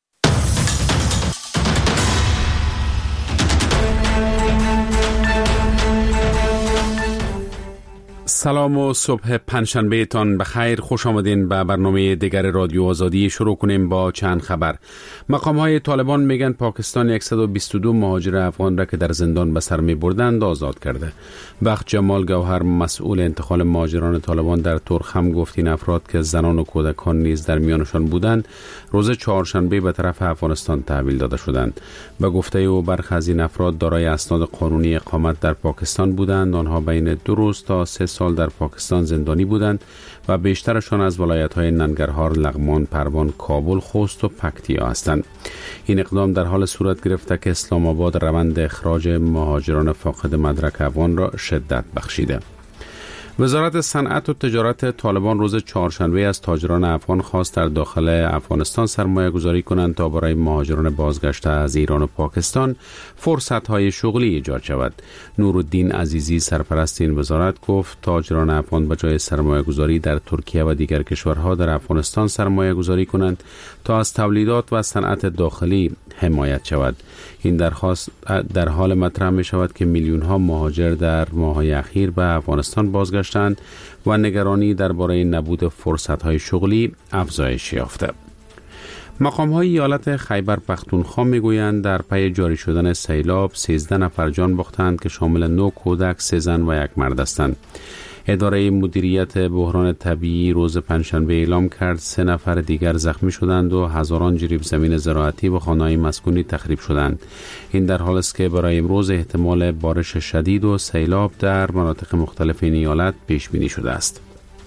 سلام و صبح پنجشنبه تان بخیر. خوش آمدین به برنامه دیگر رادیو آزادی. شروع کنیم با چند خبر. مقام های طالبان میگن پاکستان صد و بیست و دو مهاجر افغان را که در زندان به سر می بردند آزاد کرده. بخت جمال گوهر مسئول انتقال مهاجران طالبان در ترخم گفت این افراد که زنان و کودکان نیز در میانشان بودند روز چهارشنبه به طرف افغانستان تحویل داده شدند. به گفته او برخی از این افراد دارای اسناد قانونی اقامت در پاکستان بودند. آنها بین دو روز تا سه سال در پاکستان زندانی بودند و بیشترشان از ولایت‌های ننگرهار، لغمان، پروان، کابل، خوست و پکتیا هستند. این اقدام در حال صورت گرفته که اسلام آباد روند اخراج مهاجران فاقد مدرک افغان را شدت بخشیده. وزارت صنعت و تجارت طالبان روز چهارشنبه از تاجران افغان خواست در داخل افغانستان سرمایه گذاری کنند تا برای مهاجران بازگشته از ایران و پاکستان فرصت‌های شغلی ایجاد شود. نورالدین عزیزی سرپرست این وزارت گفت تاجران افغان به جای سرمایه گذاری در ترکیه و دیگر کشورها در افغانستان سرمایه گذاری کنند تا از تولیدات و صنعت داخلی حمایت شود. این درخواست در حال مطرح می شود که میلیون ها مهاجر در ماه‌های اخیر به افغانستان بازگشتند و نگرانی درباره نبود فرصت‌های شغلی افزایش یافته. مقام‌های ایالت خیبر پختونخوا میگویند در پی جاری شدن سیلاب سیزده نفر جان باختند که شامل نه کودک، سه زن و یک مرد هستند. اداره مدیریت بحران طبیعی روز پنجشنبه اعلام کرد سه نفر دیگر زخمی شدند و هزاران جریب زمین زراعتی و خانه‌های مسکونی تخریب شدند. این در حالی است که برای امروز احتمال بارش شدید و سیلاب در مناطق مختلف این ایالت پیش بینی شده است.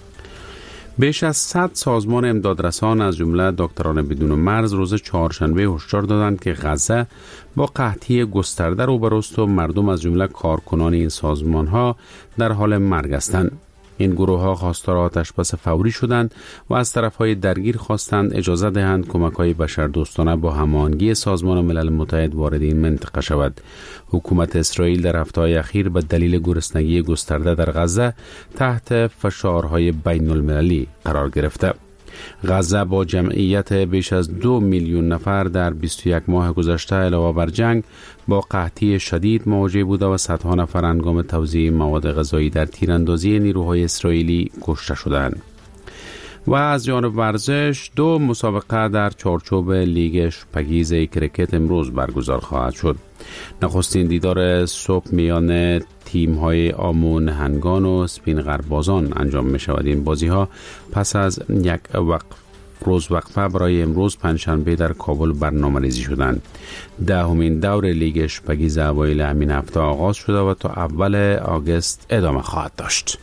بیش از صد سازمان امدادرسان از جمله دکتران بدون مرز روز چهارشنبه هشدار دادند که غزه با قحطی گسترده روبروست و مردم از جمله کارکنان این سازمان‌ها در حال مرگ هستند. این گروه‌ها خواستار آتش‌بس فوری شدند و از طرف‌های درگیر خواستند اجازه دهند کمک‌های بشردوستانه با هماهنگی سازمان ملل متحد وارد این منطقه شود. حکومت اسرائیل در هفته‌های اخیر به دلیل گرسنگی گسترده در غزه تحت فشارهای بین‌المللی قرار گرفته. غزه با جمعیت بیش از دو میلیون نفر در بیست و یک ماه گذشته علاوه بر جنگ با قحطی شدید مواجه بوده و صدها نفر هنگام توزیع مواد غذایی در تیراندازی نیروهای اسرائیلی کشته شدند. و از جانب ورزش دو مسابقه در چارچوب لیگ شپگیز کریکت امروز برگزار خواهد شد. نخستین دیدار صبح میان تیم‌های آمو نهنگان و سپین غربازان انجام می شود. این بازی ها پس از یک وقت روز وقفه برای امروز پنجشنبه در کابل برنامه‌ریزی شدند. دهمین دور لیگ شپگیز اوایل همین هفته آغاز شده و تا اول آگوست ادامه خواهد داشت.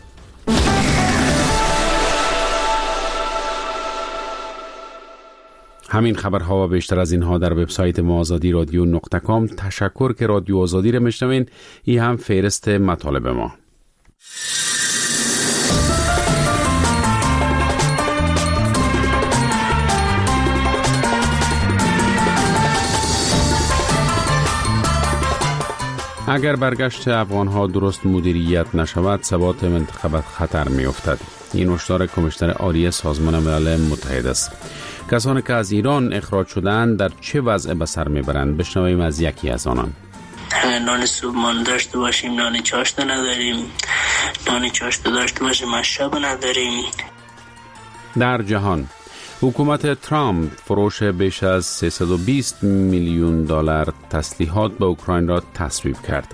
همین خبرها و بیشتر از اینها در وبسایت ما آزادی رادیو نقطه کام. تشکر که رادیو آزادی را میشنوین. این هم فهرست مطالب ما. اگر برگشت افغانها درست مدیریت نشود ثبات منطقه به خطر می افتد. این هشدار کمیشنر عالی سازمان ملل متحد است. کسانی که از ایران اخراج شدند در چه وضع به سر میبرند؟ بشنویم از یکی از آنان. نان صبحانه داشته باشیم، نان چاشت نداریم. نان چاشت داشته باشیم، مشروب نداریم. در جهان حکومت ترامپ فروش بیش از سیصد و بیست میلیون دلار تسلیحات به اوکراین را تصویب کرد.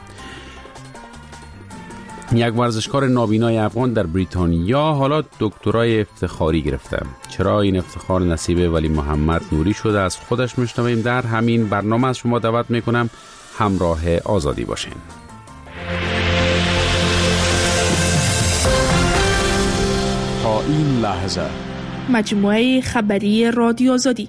یک ورزشکار نابینای افغان در بریتانیا حالا دکترای افتخاری گرفته. چرا این افتخار نصیب ولی محمد نوری شده از خودش میشنویم. در همین برنامه از شما دعوت میکنم همراه آزادی باشین. تا این لحظه مجموعه خبری رادیو آزادی.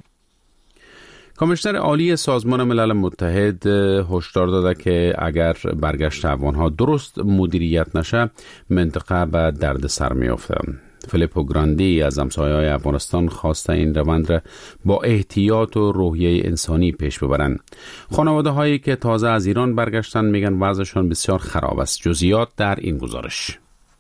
کمیشنر عالی سازمان ملل متحد هشدار داده که اگر برگشت افغانها درست مدیریت نشه منطقه به درد سر میافته. فیلیپو گراندی از همسایه‌های افغانستان خواسته این روند را با احتیاط و روحیه انسانی پیش ببرند. خانواده هایی که تازه از ایران برگشتن میگن وضعشان بسیار خراب است. جزئیات در این گزارش.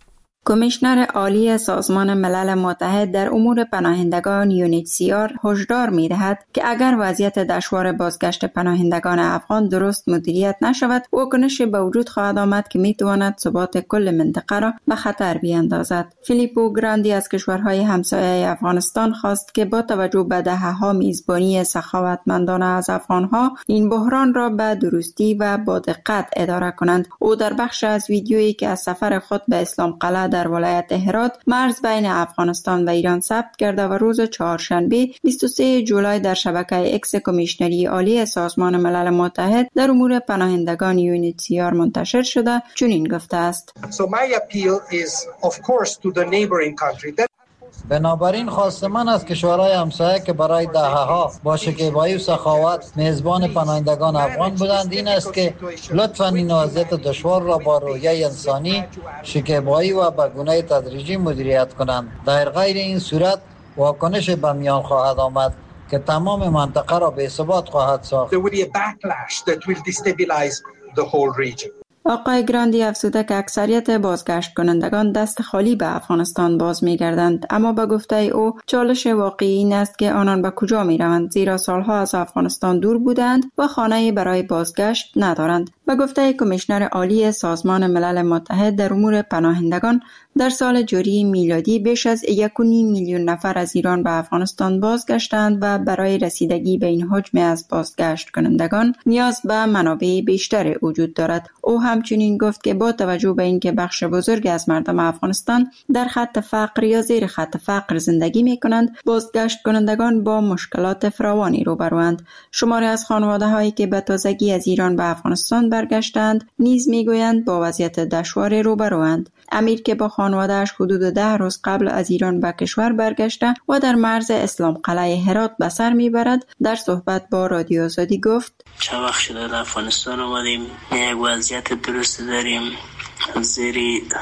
کمیشنر عالی سازمان ملل متحد در امور پناهندگان یو ان اچ سی آر هشدار می‌دهد که اگر وضعیت دشوار بازگشت پناهندگان افغان درست مدیریت نشود، واکنش به وجود خواهد آمد که می‌تواند ثبات کل منطقه را به خطر بیاندازد. فیلیپو گراندی از کشورهای همسایه افغانستان خواست که با توجه به دهه‌ها میزبانی سخاوتمندانه از افغان‌ها این بحران را به درستی و با دقت اداره کنند. او در بخش از ویدیویی که از سفر خود به اسلام قلعه در ولایت هرات مرز بین افغانستان و ایران ثبت کرده و روز چهارشنبه بیست و سوم جولای در شبکه اکس کمیشنری عالی سازمان ملل متحد در امور پناهندگان یو ان اچ سی آر منتشر شده چنین گفته است. So my appeal is of course to the neighboring country that بنابراین خواست من از کشورهای همسایه که برای دهه‌ها با شکیبایی و سخاوت میزبان پناهندگان افغان بودند این است که لطفاً این وضعیت دشوار را با روحیه انسانی، شکیبایی و به گونه تدریجی مدیریت کنند. در غیر این صورت واکنش به میان خواهد آمد که تمام منطقه را بی‌ثبات خواهد ساخت. There will be a backlash that will destabilize the whole region. آقای گراندی افزوده که اکثریت بازگشت کنندگان دست خالی به افغانستان باز می گردند، اما به گفته او چالش واقعی این است که آنان به کجا می روند، زیرا سالها از افغانستان دور بودند و خانه برای بازگشت ندارند. به گفته کمیشنر عالی سازمان ملل متحد در امور پناهندگان در سال جاری میلادی بیش از یک و نیم میلیون نفر از ایران به افغانستان بازگشتند و برای رسیدگی به این حجم از بازگشت کنندگان نیاز به منابع بیشتر وجود دارد. او همچنین گفت که با توجه به اینکه بخش بزرگی از مردم افغانستان در خط فقر یا زیر خط فقر زندگی می کنند، بازگشت کنندگان با مشکلات فراوانی روبروند. شماری از خانواده هایی که به تازگی از ایران به افغانستان برگشتند نیز میگویند با وضعیت دشوار روبروند. امیر که با خانواده‌اش حدود ده روز قبل از ایران به کشور برگشته و در مرز اسلام قلعه هرات به سر میبرد در صحبت با رادیو آزادی گفت چه وقت شده در افغانستان آمدیم، یک وضعیت درست داریم، زیر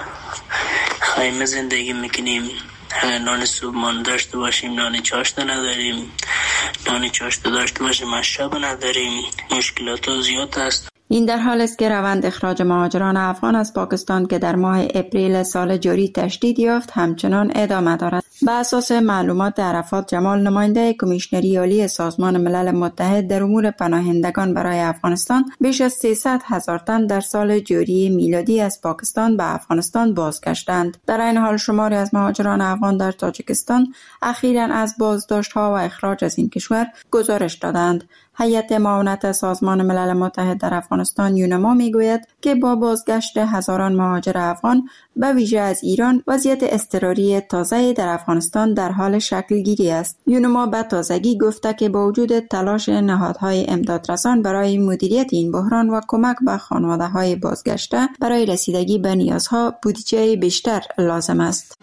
خیمه زندگی میکنیم، نان صبحانه داشته باشیم نان چاشت نداریم، نان چاشت داشته باشیم مشروب نداریم، مشکلات زیاد است. این در حال است که روند اخراج مهاجران افغان از پاکستان که در ماه اپریل سال جاری تشدید یافت همچنان ادامه دارد. بر اساس معلومات عرفات جمال نماینده کمیشنری عالی سازمان ملل متحد در امور پناهندگان برای افغانستان بیش از سیصد هزار تن در سال جاری میلادی از پاکستان به افغانستان بازگشتند. در این حال شماری از مهاجران افغان در تاجیکستان اخیراً از بازداشت‌ها و اخراج از این کشور گزارش دادند. هیئت معاونت سازمان ملل متحد در افغانستان یونما میگوید که با بازگشت هزاران مهاجر افغان به ویژه از ایران وضعیت اضطراری تازه در افغانستان در حال شکل گیری است. یونما به تازگی گفته که با وجود تلاش نهادهای امدادرسان برای مدیریت این بحران و کمک به خانواده‌های بازگشته برای رسیدگی به نیازها بودجه بیشتر لازم است.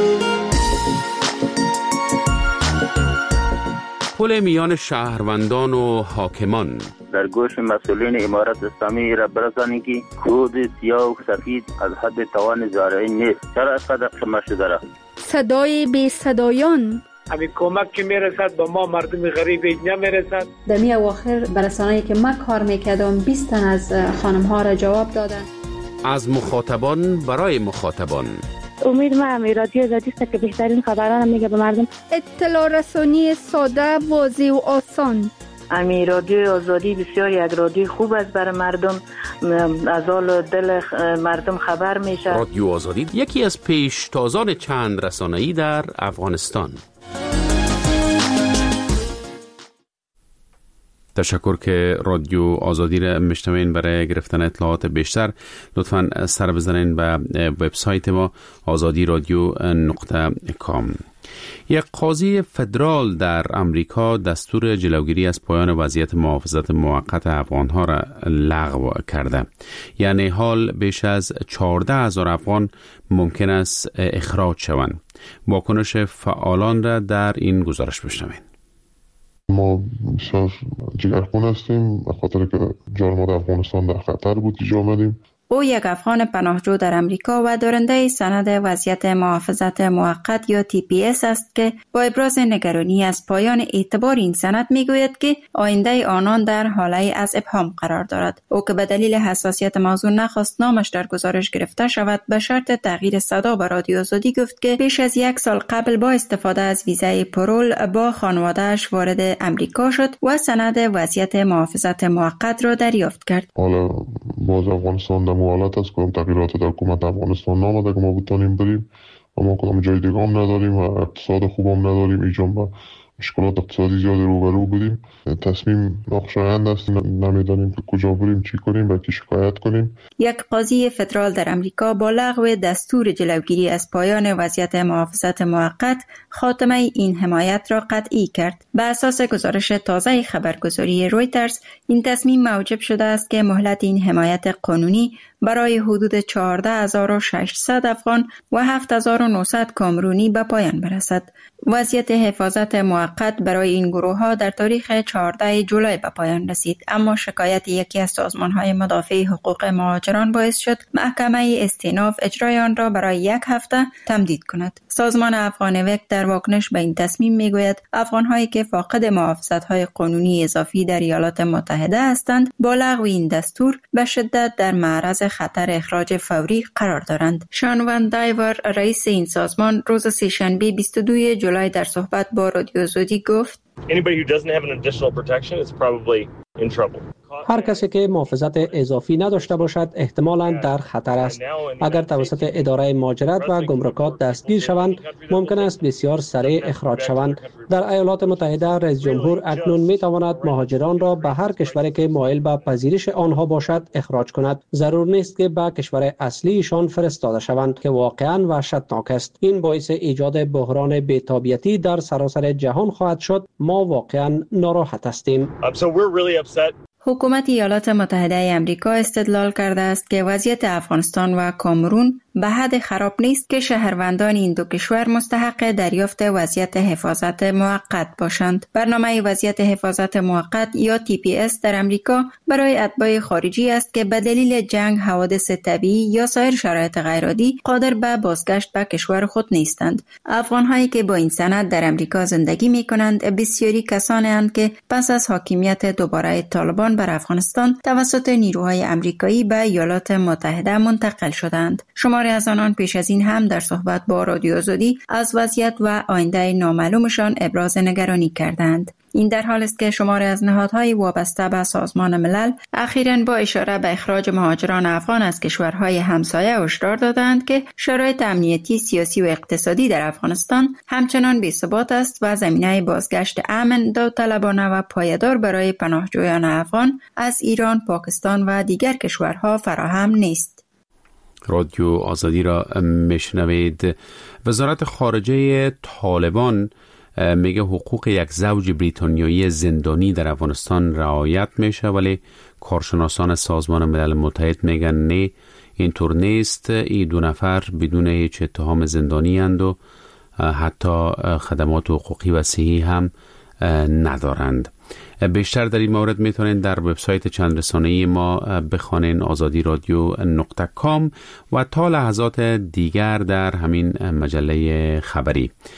پل میان شهروندان و حاکمان در گوش مسئولین امارت اسلامی را برسانید که کود سیاه و سفید از حد توان زارعین نیست. چرا اینقدر شما شده را؟ صدای بی صدایان همین کمک که میرسد به ما مردم غریب نمیرسد. در می اواخر برسانه‌ای که من کار میکردم بیست تن از خانم ها را جواب دادن. از مخاطبان برای مخاطبان. امید ما رادیو آزادی است که بهترین خبران میگه به مردم. اطلاع رسانی ساده، واضح و آسان. امی رادیو آزادی بسیار یک رادیو خوب است برای مردم، از حال دل مردم خبر میشه. رادیو آزادی یکی از پیشتازان چند رسانه‌ای در افغانستان. تشکر که رادیو آزادی را میشنوین. برای گرفتن اطلاعات بیشتر لطفاً سر بزنین به وبسایت ما آزادی رادیو نقطه کام. یک قاضی فدرال در امریکا دستور جلوگیری از پایان وضعیت محافظت موقت افغانها را لغو کرده. یعنی حال بیش از چهارده هزار افغان ممکن است اخراج شوند. واکنش فعالان را در این گزارش بشنوین. ما بسیار جگرخون هستیم به خاطر که جان ما در افغانستان در خطر بود که آمدیم. او یک افغان پناهجو در امریکا و دارنده سند وضعیت محافظت موقت یا تی پی اس است که با ابراز نگرانی از پایان اعتبار این سند میگوید که آینده آنان در حاله از ابهام قرار دارد. او که به دلیل حساسیت موضوع نخواست نامش در گزارش گرفته شود، به شرط تغییر صدا به رادیو آزادی گفت که بیش از یک سال قبل با استفاده از ویزای پرول با خانواده‌اش وارد امریکا شد و سند وضعیت محافظت موقت را دریافت کرد. حالا باز افغانستان در حالت است که تغییرات در حکومت افغانستان نامده که ما بتانیم بریم و ما کدام جای دیگه هم نداریم و اقتصاد خوب هم نداریم، ایجان با مشکلات اقتصادی زیاد روبرو بودیم. تصمیم ناخوشایند است، نمیدانیم که کجا بریم، چی کنیم، با کی شکایت کنیم. یک قاضی فدرال در امریکا با لغو دستور جلوگیری از پایان وضعیت محافظت موقت خاتمه این حمایت را قطعی کرد. به اساس گزارش تازه خبرگزاری رویترز، این تصمیم موجب شده است که مهلت این حمایت قانونی برای حدود چهارده هزار و ششصد افغان و هفت هزار و نهصد کامرونی به پایان برسد. وضعیت حفاظت موقت برای این گروه ها در تاریخ چهاردهم جولای به پایان رسید، اما شکایت یکی از سازمان‌های مدافع حقوق مهاجران باعث شد محکمه استئناف اجرای آن را برای یک هفته تمدید کند. سازمان افغانوک در واکنش به این تصمیم میگوید افغان‌هایی که فاقد محافظت‌های قانونی اضافی در ایالات متحده هستند با لغو این دستور به شدت در معرض خطر اخراج فوری قرار دارند. شان وان دایور، رئیس این سازمان، روز سه‌شنبه بیست و دوم جولای در صحبت با رادیو آزادی گفت: Anybody who doesn't have an additional protection is probably in trouble. هر کسی که محافظت اضافی نداشته باشد احتمالاً در خطر است. اگر توسط اداره مهاجرت و گمرکات دستگیر شوند، ممکن است بسیار سریع اخراج شوند. در ایالات متحده رئیس جمهور اکنون می تواند مهاجران را به هر کشوری که مایل به پذیرش آنها باشد اخراج کند. ضرور نیست که به کشور اصلیشان فرستاده شوند که واقعاً وحشتناک است. این باعث ایجاد بحران بی‌تابیتی در سراسر جهان خواهد شد. ما واقعاً ناراحت هستیم. حکومت ایالات متحده آمریکا استدلال کرده است که وضعیت افغانستان و کامرون به حد خراب نیست که شهروندان این دو کشور مستحق دریافت وضعیت حفاظت موقت باشند. برنامه وضعیت حفاظت موقت یا تی پی اس در امریکا برای اتباع خارجی است که به دلیل جنگ، حوادث طبیعی یا سایر شرایط غیرعادی قادر به بازگشت به کشور خود نیستند. افغان‌هایی که با این سند در امریکا زندگی می‌کنند بسیاری کسانی اند که پس از حاکمیت دوباره طالبان بر افغانستان توسط نیروهای امریکایی به ایالات متحده منتقل شدند. شماری از آنان پیش از این هم در صحبت با رادیو آزادی از وضعیت و آینده نامعلومشان ابراز نگرانی کردند. این در حال است که شماری از نهادهای وابسته به سازمان ملل اخیراً با اشاره به اخراج مهاجران افغان از کشورهای همسایه هشدار دادند که شرایط امنیتی، سیاسی و اقتصادی در افغانستان همچنان بی‌ثبات است و زمینه بازگشت امن، داوطلبانه و پایدار برای پناهجویان افغان از ایران، پاکستان و دیگر کشورها فراهم نیست. رادیو آزادی را میشنوید. وزارت خارجه طالبان میگه حقوق یک زوج بریتانیایی زندانی در افغانستان رعایت میشه، ولی کارشناسان سازمان ملل متحد میگن نه، اینطور نیست. این دو نفر بدون هیچ اتهام زندانی اند و حتی خدمات حقوقی و صحی هم ندارند. بیشتر در این مورد میتونین در وبسایت چند رسانه‌ای ما بخوانین، آزادی رادیو نقطه کام، و تا لحظات دیگر در همین مجله خبری.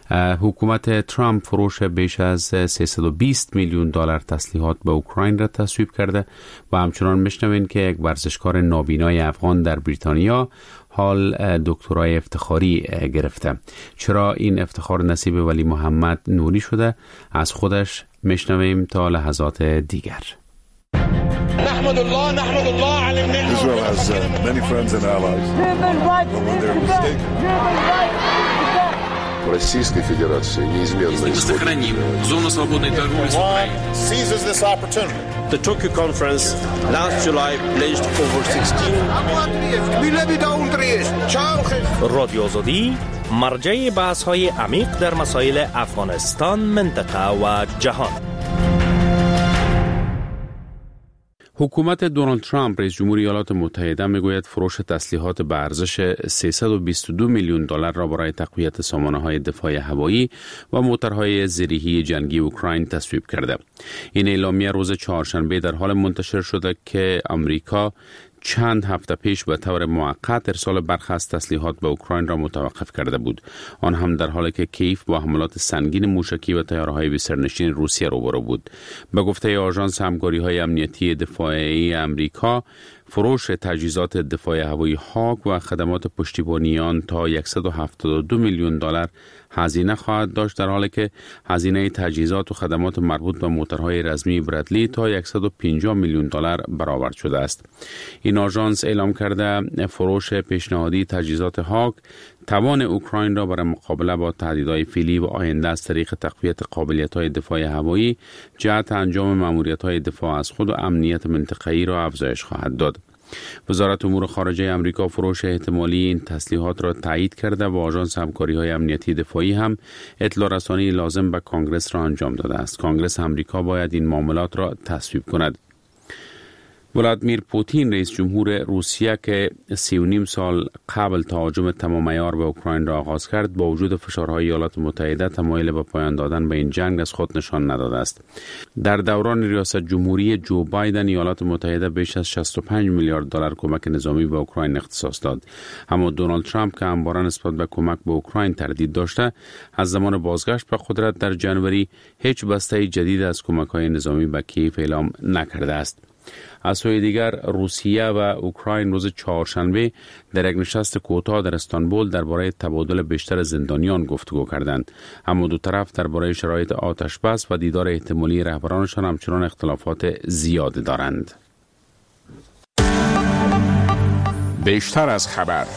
حکومت ترامپ فروش بیش از سیصد و بیست میلیون دلار تسلیحات به اوکراین را تصویب کرده و همچنان میشنوین که یک ورزشکار نابینای افغان در بریتانیا حال دکترای افتخاری گرفته. چرا این افتخار نصیب ولی محمد نوری شده؟ از خودش میشنویم تا لحظات دیگر. نحمد الله نحمد الله على النعمة. Israel has uh, many friends and allies. But when they're mistaken. Российской Федерации неизменно сохраним зону свободной торговли с Украиной. Seizes this opportunity. The Tokyo conference last July pledged over sixteen. رادیو آزادی مرجع بحث‌های عمیق در مسائل افغانستان، منطقه و جهان. حکومت دونالد ترامپ رئیس جمهور ایالات متحده میگوید فروش تسلیحات به ارزش سیصد و بیست و دو میلیون دلار را برای تقویت سامانه‌های دفاع هوایی و موتورهای زیرهی جنگی اوکراین تصویب کرده. این اعلامیه روز چهارشنبه در حال منتشر شده که آمریکا چند هفته پیش به طور موقت ارسال برخی از تسلیحات به اوکراین را متوقف کرده بود، آن هم در حالی که کیف با حملات سنگین موشکی و طیاره‌های بی‌سرنشین روسیه روبرو بود. به گفته آژانس همکاری‌های امنیتی دفاعی آمریکا، فروش تجهیزات دفاع هوایی هاگ و خدمات پشتیبانی آن تا صد و هفتاد و دو میلیون دلار هزینه خواهد داشت، در حالی که هزینه تجهیزات و خدمات مربوط به موتورهای رزمی برادلی تا صد و پنجاه میلیون دلار برآورد شده است. این آژانس اعلام کرده فروش پیشنهادی تجهیزات هاگ توان اوکراین را برای مقابله با تهدیدهای فعلی و آینده از طریق تقویت قابلیت‌های دفاع هوایی جهت انجام مأموریت‌های دفاع از خود و امنیت منطقه‌ای را افزایش خواهد داد. وزارت امور خارجه آمریکا فروش احتمالی این تسلیحات را تایید کرده و آژانس همکاری‌های امنیتی دفاعی هم اطلاع رسانی لازم به کنگره را انجام داده است. کنگره آمریکا باید این معاملات را تصویب کند. ولادیمیر پوتین رئیس جمهور روسیه که سی و نیم سال قبل تهاجم تمام عیار به اوکراین را آغاز کرد، با وجود فشارهای ایالات متحده تمایل به پایان دادن به این جنگ از خود نشان نداده است. در دوران ریاست جمهوری جو بایدن ایالات متحده بیش از شصت و پنج میلیارد دلار کمک نظامی به اوکراین اختصاص داد. اما دونالد ترامپ که همواره نسبت به کمک به اوکراین تردید داشته، از زمان بازگشت به قدرت در جنوری هیچ بسته جدید از کمک‌های نظامی به کیف اعلام نکرده است. از سوی دیگر روسیه و اوکراین روز چهارشنبه در یک نشست کوتاه در استانبول درباره تبادل بیشتر زندانیان گفتگو کردند، اما دو طرف درباره شرایط آتش بس و دیدار احتمالی رهبرانشان همچنان اختلافات زیاد دارند. بیشتر از خبر.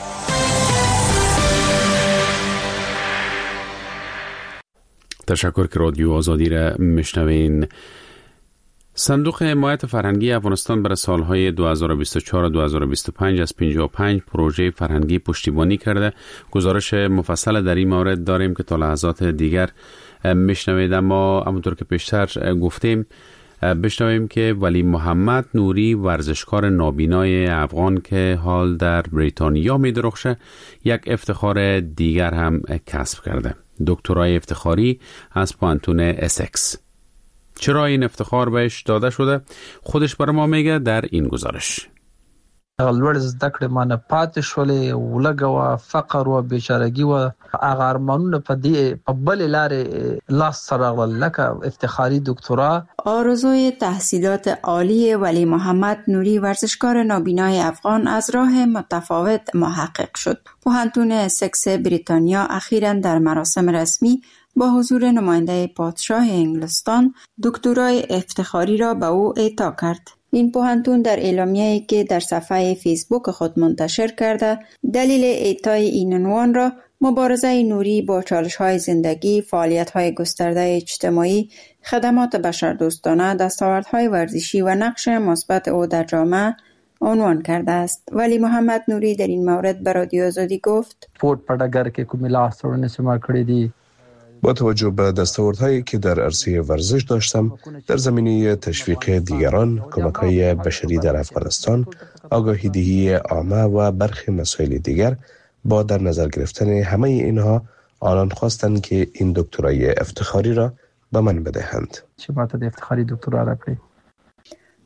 تشکر که رادیو آزادی را میشنوین. صندوق حمایت فرهنگی افغانستان برای سالهای دو هزار و بیست و چهار و دو هزار و بیست و پنج از پنجاه و پنج پروژه فرهنگی پشتیبانی کرده. گزارش مفصل در این مورد داریم که تا لحظات دیگر میشنوید، اما همونطور که پیشتر گفتیم بشنویم که ولی محمد نوری ورزشکار نابینای افغان که حال در بریتانیا می‌درخشه یک افتخار دیگر هم کسب کرده، دکترای افتخاری از پوهنتون اسکس. چرا این افتخار بهش داده شده؟ خودش برای ما میگه در این گزارش. لوړ زده کړې ما نه پاتې شولې، ولږه و فقر و بیچارگی و هغه ارمانونه په دې په بلې لارې لاس سره راغلل، لکه افتخاری دکترا. آرزوی تحصیلات عالی ولی محمد نوری ورزشکار نابینای افغان از راه متفاوت محقق شد. پوهنتون اسکس بریتانیا اخیراً در مراسم رسمی با حضور نماینده پادشاه انگلستان دکترای افتخاری را به او اعطا کرد. این پوهنتون در اعلامیه‌ای که در صفحه فیسبوک خود منتشر کرده دلیل اعطای این عنوان را مبارزه نوری با چالش‌های زندگی، فعالیت‌های گسترده اجتماعی، خدمات بشردوستانه، دستاوردهای ورزشی و نقش مثبت او در جامعه عنوان کرده است. ولی محمد نوری در این مورد به رادیو آزادی گفت: سپورت په ډګر کې کومې لاسته راوړنې ما کړې دي. با توجه به دستاوردهایی که در عرصه ورزش داشتم، در زمینه تشویق دیگران، کمک‌های بشری در افغانستان، آگاهی دهی عامه و برخی مسائل دیگر، با در نظر گرفتن همه اینها آنان خواستند که این دکترای افتخاری را به من بدهند. چه ماته د افتخاری دکترا را کړی.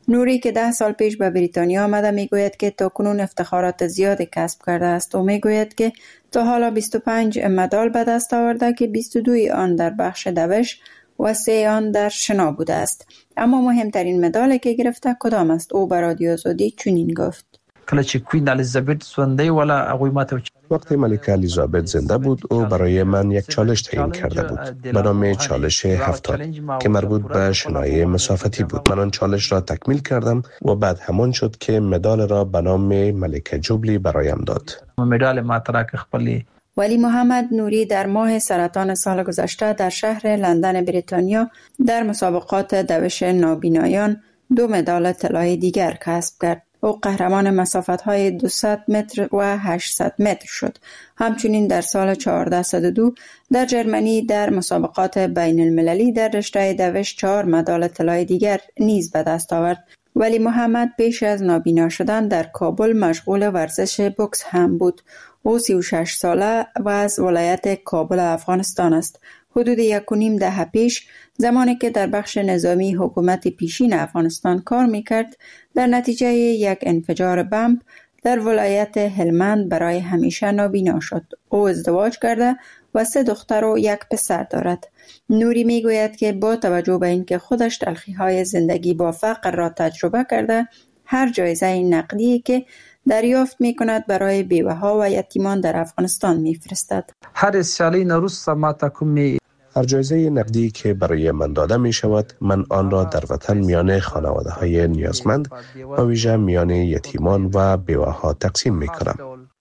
نوری که ده سال پیش به بریتانیا آمده میگوید که تاکنون افتخارات زیادی کسب کرده است و میگوید که تا حالا بیست و پنج مدال به دست آورده که بیست و دو آن در بخش دوش و سه آن در شنا بوده است. اما مهمترین مدالی که گرفته کدام است؟ او به رادیو آزادی چنین گفت: کله چې کوین الیزابت زنده ولا هغوی ماته وقتی ملکه الیزابت زنده بود او برای من یک چالش تعیین کرده بود به نام چالش هفتاد که مربوط به شنای مسافتی بود. من آن چالش را تکمیل کردم و بعد همان شد که مدال را به نام ملکه جوبلی برایم داد. مدال ماترا که خپلی ولی محمد نوری در ماه سرطان سال گذشته در شهر لندن بریتانیا در مسابقات دوش نابینایان دو مدال طلای دیگر کسب کرد. او قهرمان مسافت‌های دویست متر و هشتصد متر شد. همچنین در سال هزار و چهارصد و دو در جرمنی در مسابقات بین المللی در رشته دوش چهار مدال طلای دیگر نیز به دست آورد. ولی محمد پیش از نابینا شدن در کابل مشغول ورزش بوکس هم بود. او سی و شش ساله و از ولایت کابل افغانستان است. حدود یک و نیم دهه پیش زمانی که در بخش نظامی حکومت پیشین افغانستان کار میکرد در نتیجه یک انفجار بمب در ولایت هلمند برای همیشه نابینا شد. او ازدواج کرده و سه دختر و یک پسر دارد. نوری میگوید که با توجه به اینکه خودش تلخی‌های زندگی با فقر را تجربه کرده هر جایزه نقدی که دریافت میکند برای بیوه‌ها و یتیمان در افغانستان میفرستد. هر سالی نروز ما تکمی هر جایزه نقدی که برای من داده می شود من آن را در وطن میان خانواده های نیازمند و ویژه میان یتیمان و بیوه‌ها تقسیم می کنم.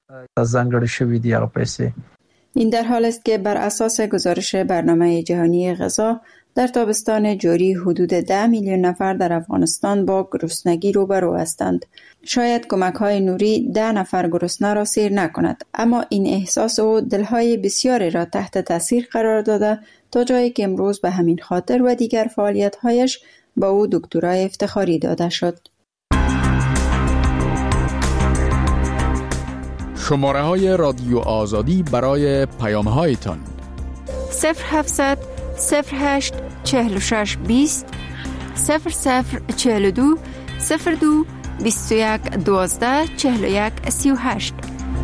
زنگړ شوی دی هغه پیسې. این در حال است که بر اساس گزارش برنامه جهانی غذا در تابستان جاری حدود ده میلیون نفر در افغانستان با گرسنگی روبرو هستند. شاید کمک‌های نوری ده نفر گرسنه را سیر نکند، اما این احساس او دلهای بسیاری را تحت تاثیر قرار داده تا جایی که امروز به همین خاطر و دیگر فعالیت‌هایش با او دکترای افتخاری داده شد. شماره های رادیو آزادی برای پیام هایتان: صفر هفتصد صفر هشت چهل و شش بیست صفر صفر چهل و دو صفر دو بیست و یک دوازده چهل و یک سی و هشت.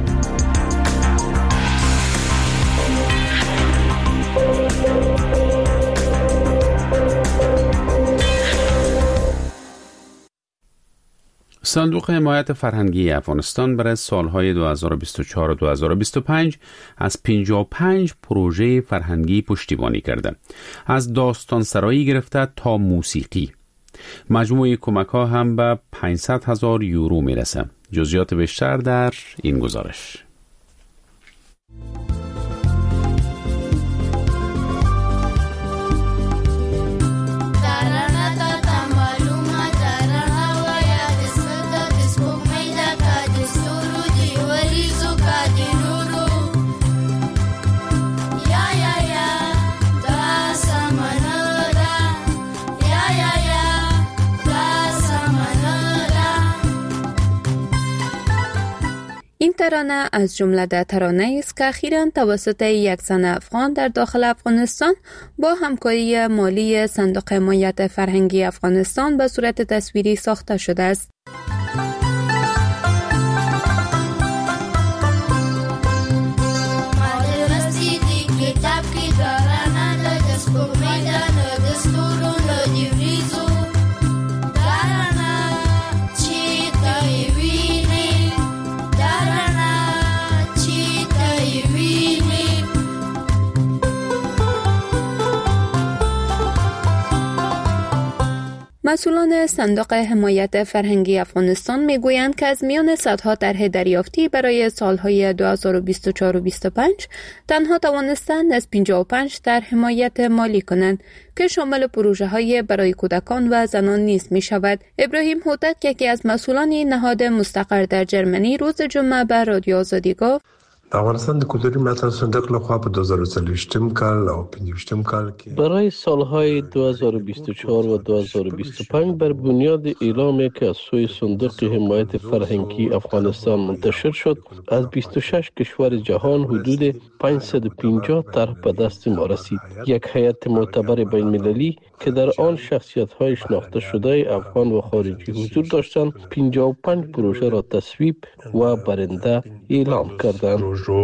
صندوق حمایت فرهنگی افغانستان برای سالهای دو هزار و بیست و چهار و دو هزار و بیست و پنج از پنجاه و پنج پروژه فرهنگی پشتیبانی کرده، از داستان سرایی گرفته تا موسیقی. مجموع کمک ها هم به پانصد هزار یورو میرسه. جزئیات بیشتر در این گزارش. این ترانه از جمله در ترانه است که اخیراً توسط یک زن افغان در داخل افغانستان با همکاری مالی صندوق حمایت فرهنگی افغانستان به صورت تصویری ساخته شده است. مسئولان صندوق حمایت فرهنگی افغانستان میگویند که از میان صدها طرح دریافتی برای سالهای دو هزار و بیست و چهار و بیست و پنج تنها توانستند از پنجاه و پنج طرح حمایت مالی کنند که شامل پروژه های برای کودکان و زنان نیز می شود. ابراهیم هوتک، یکی از مسئولان نهاد مستقر در جرمنی، روز جمعه به رادیو آزادی گفت: د افغانستان د کلتوری ملاتړ صندوق لخوا په دو هزار و څلوېښتم کال او پنځویشتم کال کې برای سالهای دو هزار و بیست و چهار و دو هزار و بیست و پنج بر بنیاد اعلامی که از سوی صندوق حمایت فرهنگی افغانستان منتشر شد، از بیست و شش کشور جهان حدود پانصد و پنجاه طرح به دست ما رسید. یک هیئت معتبر بین المللی که در آن شخصیت‌های شناخته شده افغان و خارجی حضور داشتند، پنجاه و پنج پروژه را تصویب و برنده اعلام کردند.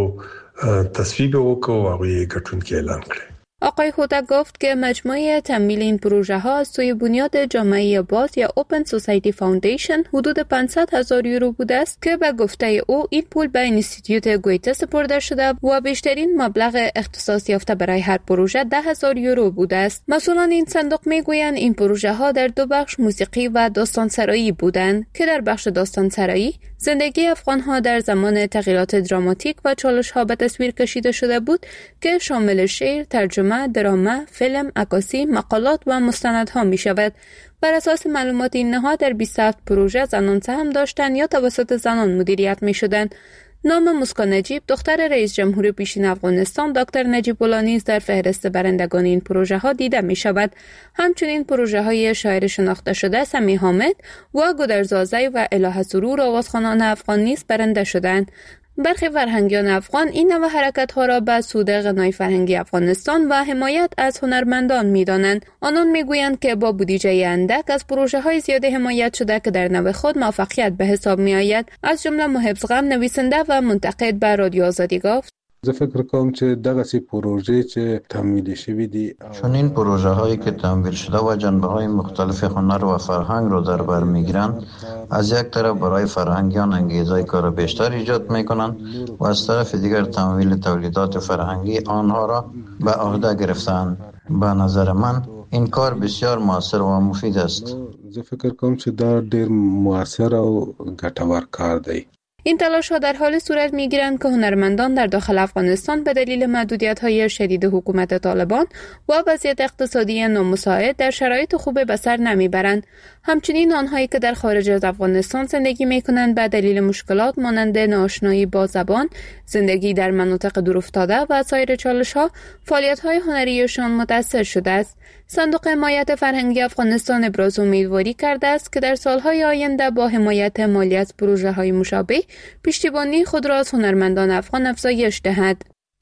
تصویب وکړو او یې ګټونکي اعلان کړ. آقای هوتک گفت که مجموعه تمویل این پروژه ها از سوی بنیاد جامعه باز یا اوپن سوسایتی فاوندیشن حدود پانصد هزار یورو بوده است که به گفته او این پول به اینستیتوت گویته سپرده شده و بیشترین مبلغ اختصاص یافته برای هر پروژه ده هزار یورو بوده است. مسئولان این صندوق میگویند این پروژه ها در دو بخش موسیقی و داستان سرایی بودند که در بخش داستان سرایی زندگی افغان ها در زمان تغییرات دراماتیک و چالش ها به تصویر کشیده شده بود که شامل شعر، ترجمه، درامه، فیلم، عکاسی، مقالات و مستندها می شود. بر اساس معلومات این نهاد در بیست و هفت پروژه زنان سهم داشتند یا توسط زنان مدیریت می شدند. نام مسکا نجیب دختر رئیس جمهور پیشین افغانستان دکتر نجیب الله نیز در فهرست برندگان این پروژه ها دیده می شود. همچنین پروژه های شاعر شناخته شده سمی حامد و گودرزازی و الهه سرور آوازخوانان افغان نیز برنده شدند. برخی فرهنگیان افغان این نوع حرکت‌ها را به سود غنای فرهنگی افغانستان و حمایت از هنرمندان می‌دانند. آنان می‌گویند که با بودجه اندک از پروژه‌های زیاد حمایت شده که در نوع خود موفقیت به حساب می‌آید. از جمله محب غم نویسنده و منتقد به رادیو آزادی گفت: زه فکر کوم چې دغه سي پروژې چې تمویل شوی دي چون این پروژه هایی که تمویل شده و جنبه های مختلف هنر و فرهنگ رو در بر میگیرند، از یک طرف برای فرهنگیان انگیزه کار بیشتر ایجاد میکنند و از طرف دیگر تمویل تولیدات فرهنگی آنها را به عهده گرفتند. به نظر من این کار بسیار موثر و مفید است. زه فکر کوم چې دا ډیر موثر او ګټور کار دی. این تلاش ها در حال صورت می گیرند که هنرمندان در داخل افغانستان به دلیل محدودیت های شدید حکومت طالبان و وضعیت اقتصادی نامساعد در شرایط خوب به سر نمی برند. همچنین آنهایی که در خارج از افغانستان زندگی می کنند به دلیل مشکلات مانند ناآشنایی با زبان، زندگی در مناطق دورافتاده و سایر چالش ها، فعالیت های هنریشان متاثر شده است. صندوق حمایت فرهنگی افغانستان ابراز امیدواری کرده است که در سالهای آینده با حمایت مالی از پروژه های مشابه پشتیبانی خود را از هنرمندان افغان افزایش دهد.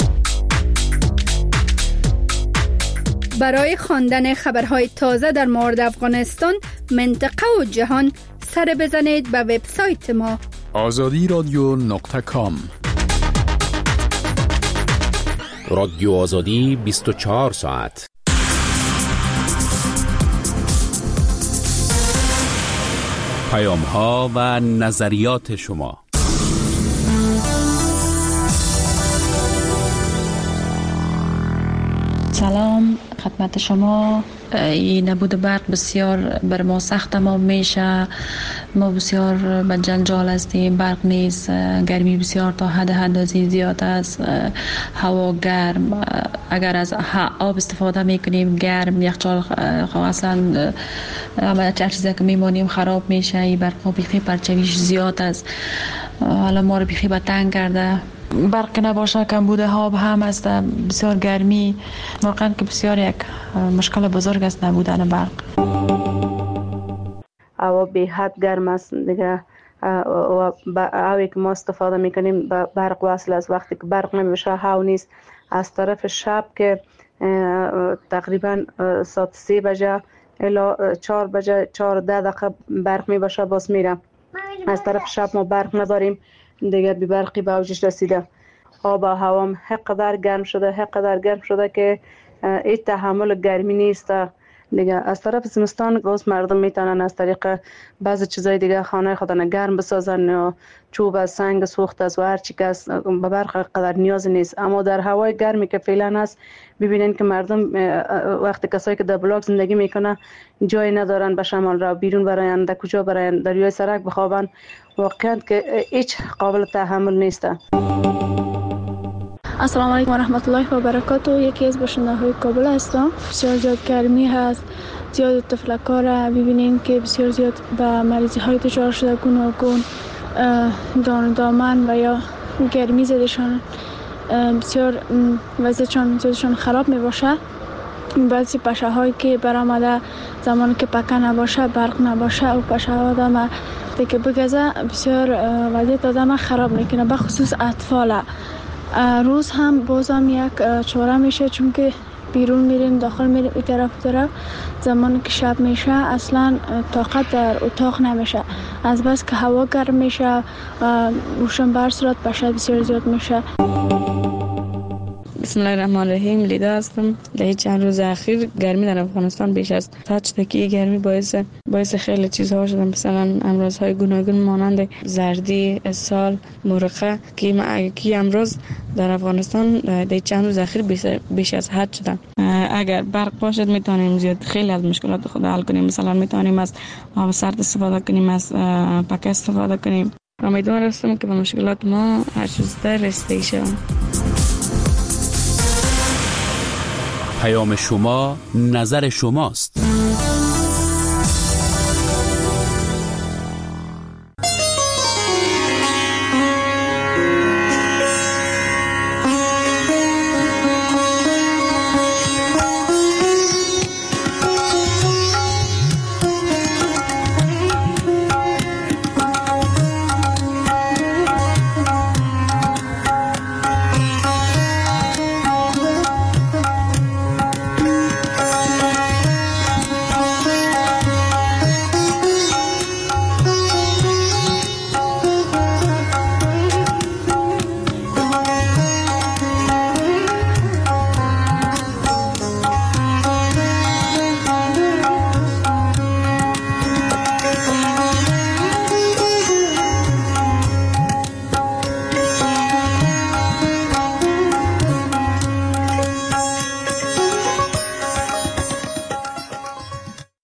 برای خواندن خبرهای تازه در مورد افغانستان، منطقه و جهان سر بزنید به وبسایت ما آزادی رادیو نقطه کام. رادیو آزادی بیست و چهار ساعت. پیام ها و نظریات شما. سلام خدمت شما. این نبود برق بسیار بر ما سخت تمام میشه. ما بسیار به جنجال هستیم. برق نیست، گرمی بسیار تا حد اندازه زیاد است، هوا گرم. اگر از آب استفاده میکنیم گرم، یخچال اصلا هر چیزی که میمانیم خراب میشه. این برق بیخی پرچویش زیاد است. حالا ما رو بیخی به تنگ کرده. برق نباشه کمبود آب هم است، بسیار گرمی. واقعا که بسیار یک مشکل بزرگ است نبودن برق. هوا به حد گرم است دیگه و هوایی که ما استفاده میکنیم برق وصل است. وقتی که برق نمیشه هوا نیست. از طرف شب که تقریبا ساعت سه بجه الا چهار بجه چهار ده دقیقه برق میباشه باز میره. از طرف شب ما برق نداریم دیگه، بی برقی به اوجش رسیده. آب و هوام حقدر گرم شده حقدر گرم شده که این تحمل گرمی نیست دیگه. از طرف زمستان باز مردم میتونن از طریق بعض چیزای دیگه خانه خودن گرم بسازن، یا چوب از سنگ سوخت از و هر چی که به برق قدر نیاز نیست. اما در هوای گرمی که فعلا هست ببینین که مردم وقتی کسایی که در بلاک زندگی میکنه جای ندارن به شمال را بیرون براین، در کجا براین، در روی سرک بخوابن. واقعا که هیچ قابل تحمل نیست. السلام علیکم و رحمت الله و برکاته. یکی از باشنده‌های کابل هستم. بسیار زیاد گرمی هست، زیاد تفلک‌ها ببینیم که بسیار زیاد به مریضی های دچار شده گوناگون، دان دامن و یا گرمی زدشان بسیار وضعشان زیادشان خراب می باشه. بعضی پشه هایی که برآمده زمانی که پکه نباشه برق نباشه و پشه ها آدم دیگه بگذه بسیار وضعیت آدم خراب میکنه، به خصوص اطفال. روز هم بازم یک چاره میشه چون که بیرون میریم داخل میریم این طرف طرف، زمانی که شب میشه اصلا طاقت در اتاق نمیشه، از بس که هوا گرم میشه روشن بر صورت پشه بسیار زیاد میشه. بسم الله الرحمن الرحیم. لیدا هستم. در چند روز اخیر گرمی در افغانستان بیش از پنج دقیقه گرمی باعث باعث خیلی چیزها شده، مثلا امراض‌های گوناگون مانند زردی، اسهال، مرقه که کی امراض در افغانستان در چند روز اخیر بیش از حد شدن. اگر برق باشد میتونیم زیاد خیلی از مشکلات خود حل کنیم، مثلا میتونیم از آب سرد استفاده کنیم، از پکه استفاده کنیم. امیدوار هستم که به مشکلات ما هر چیز در رسیدگی شویم. پیام شما نظر شماست.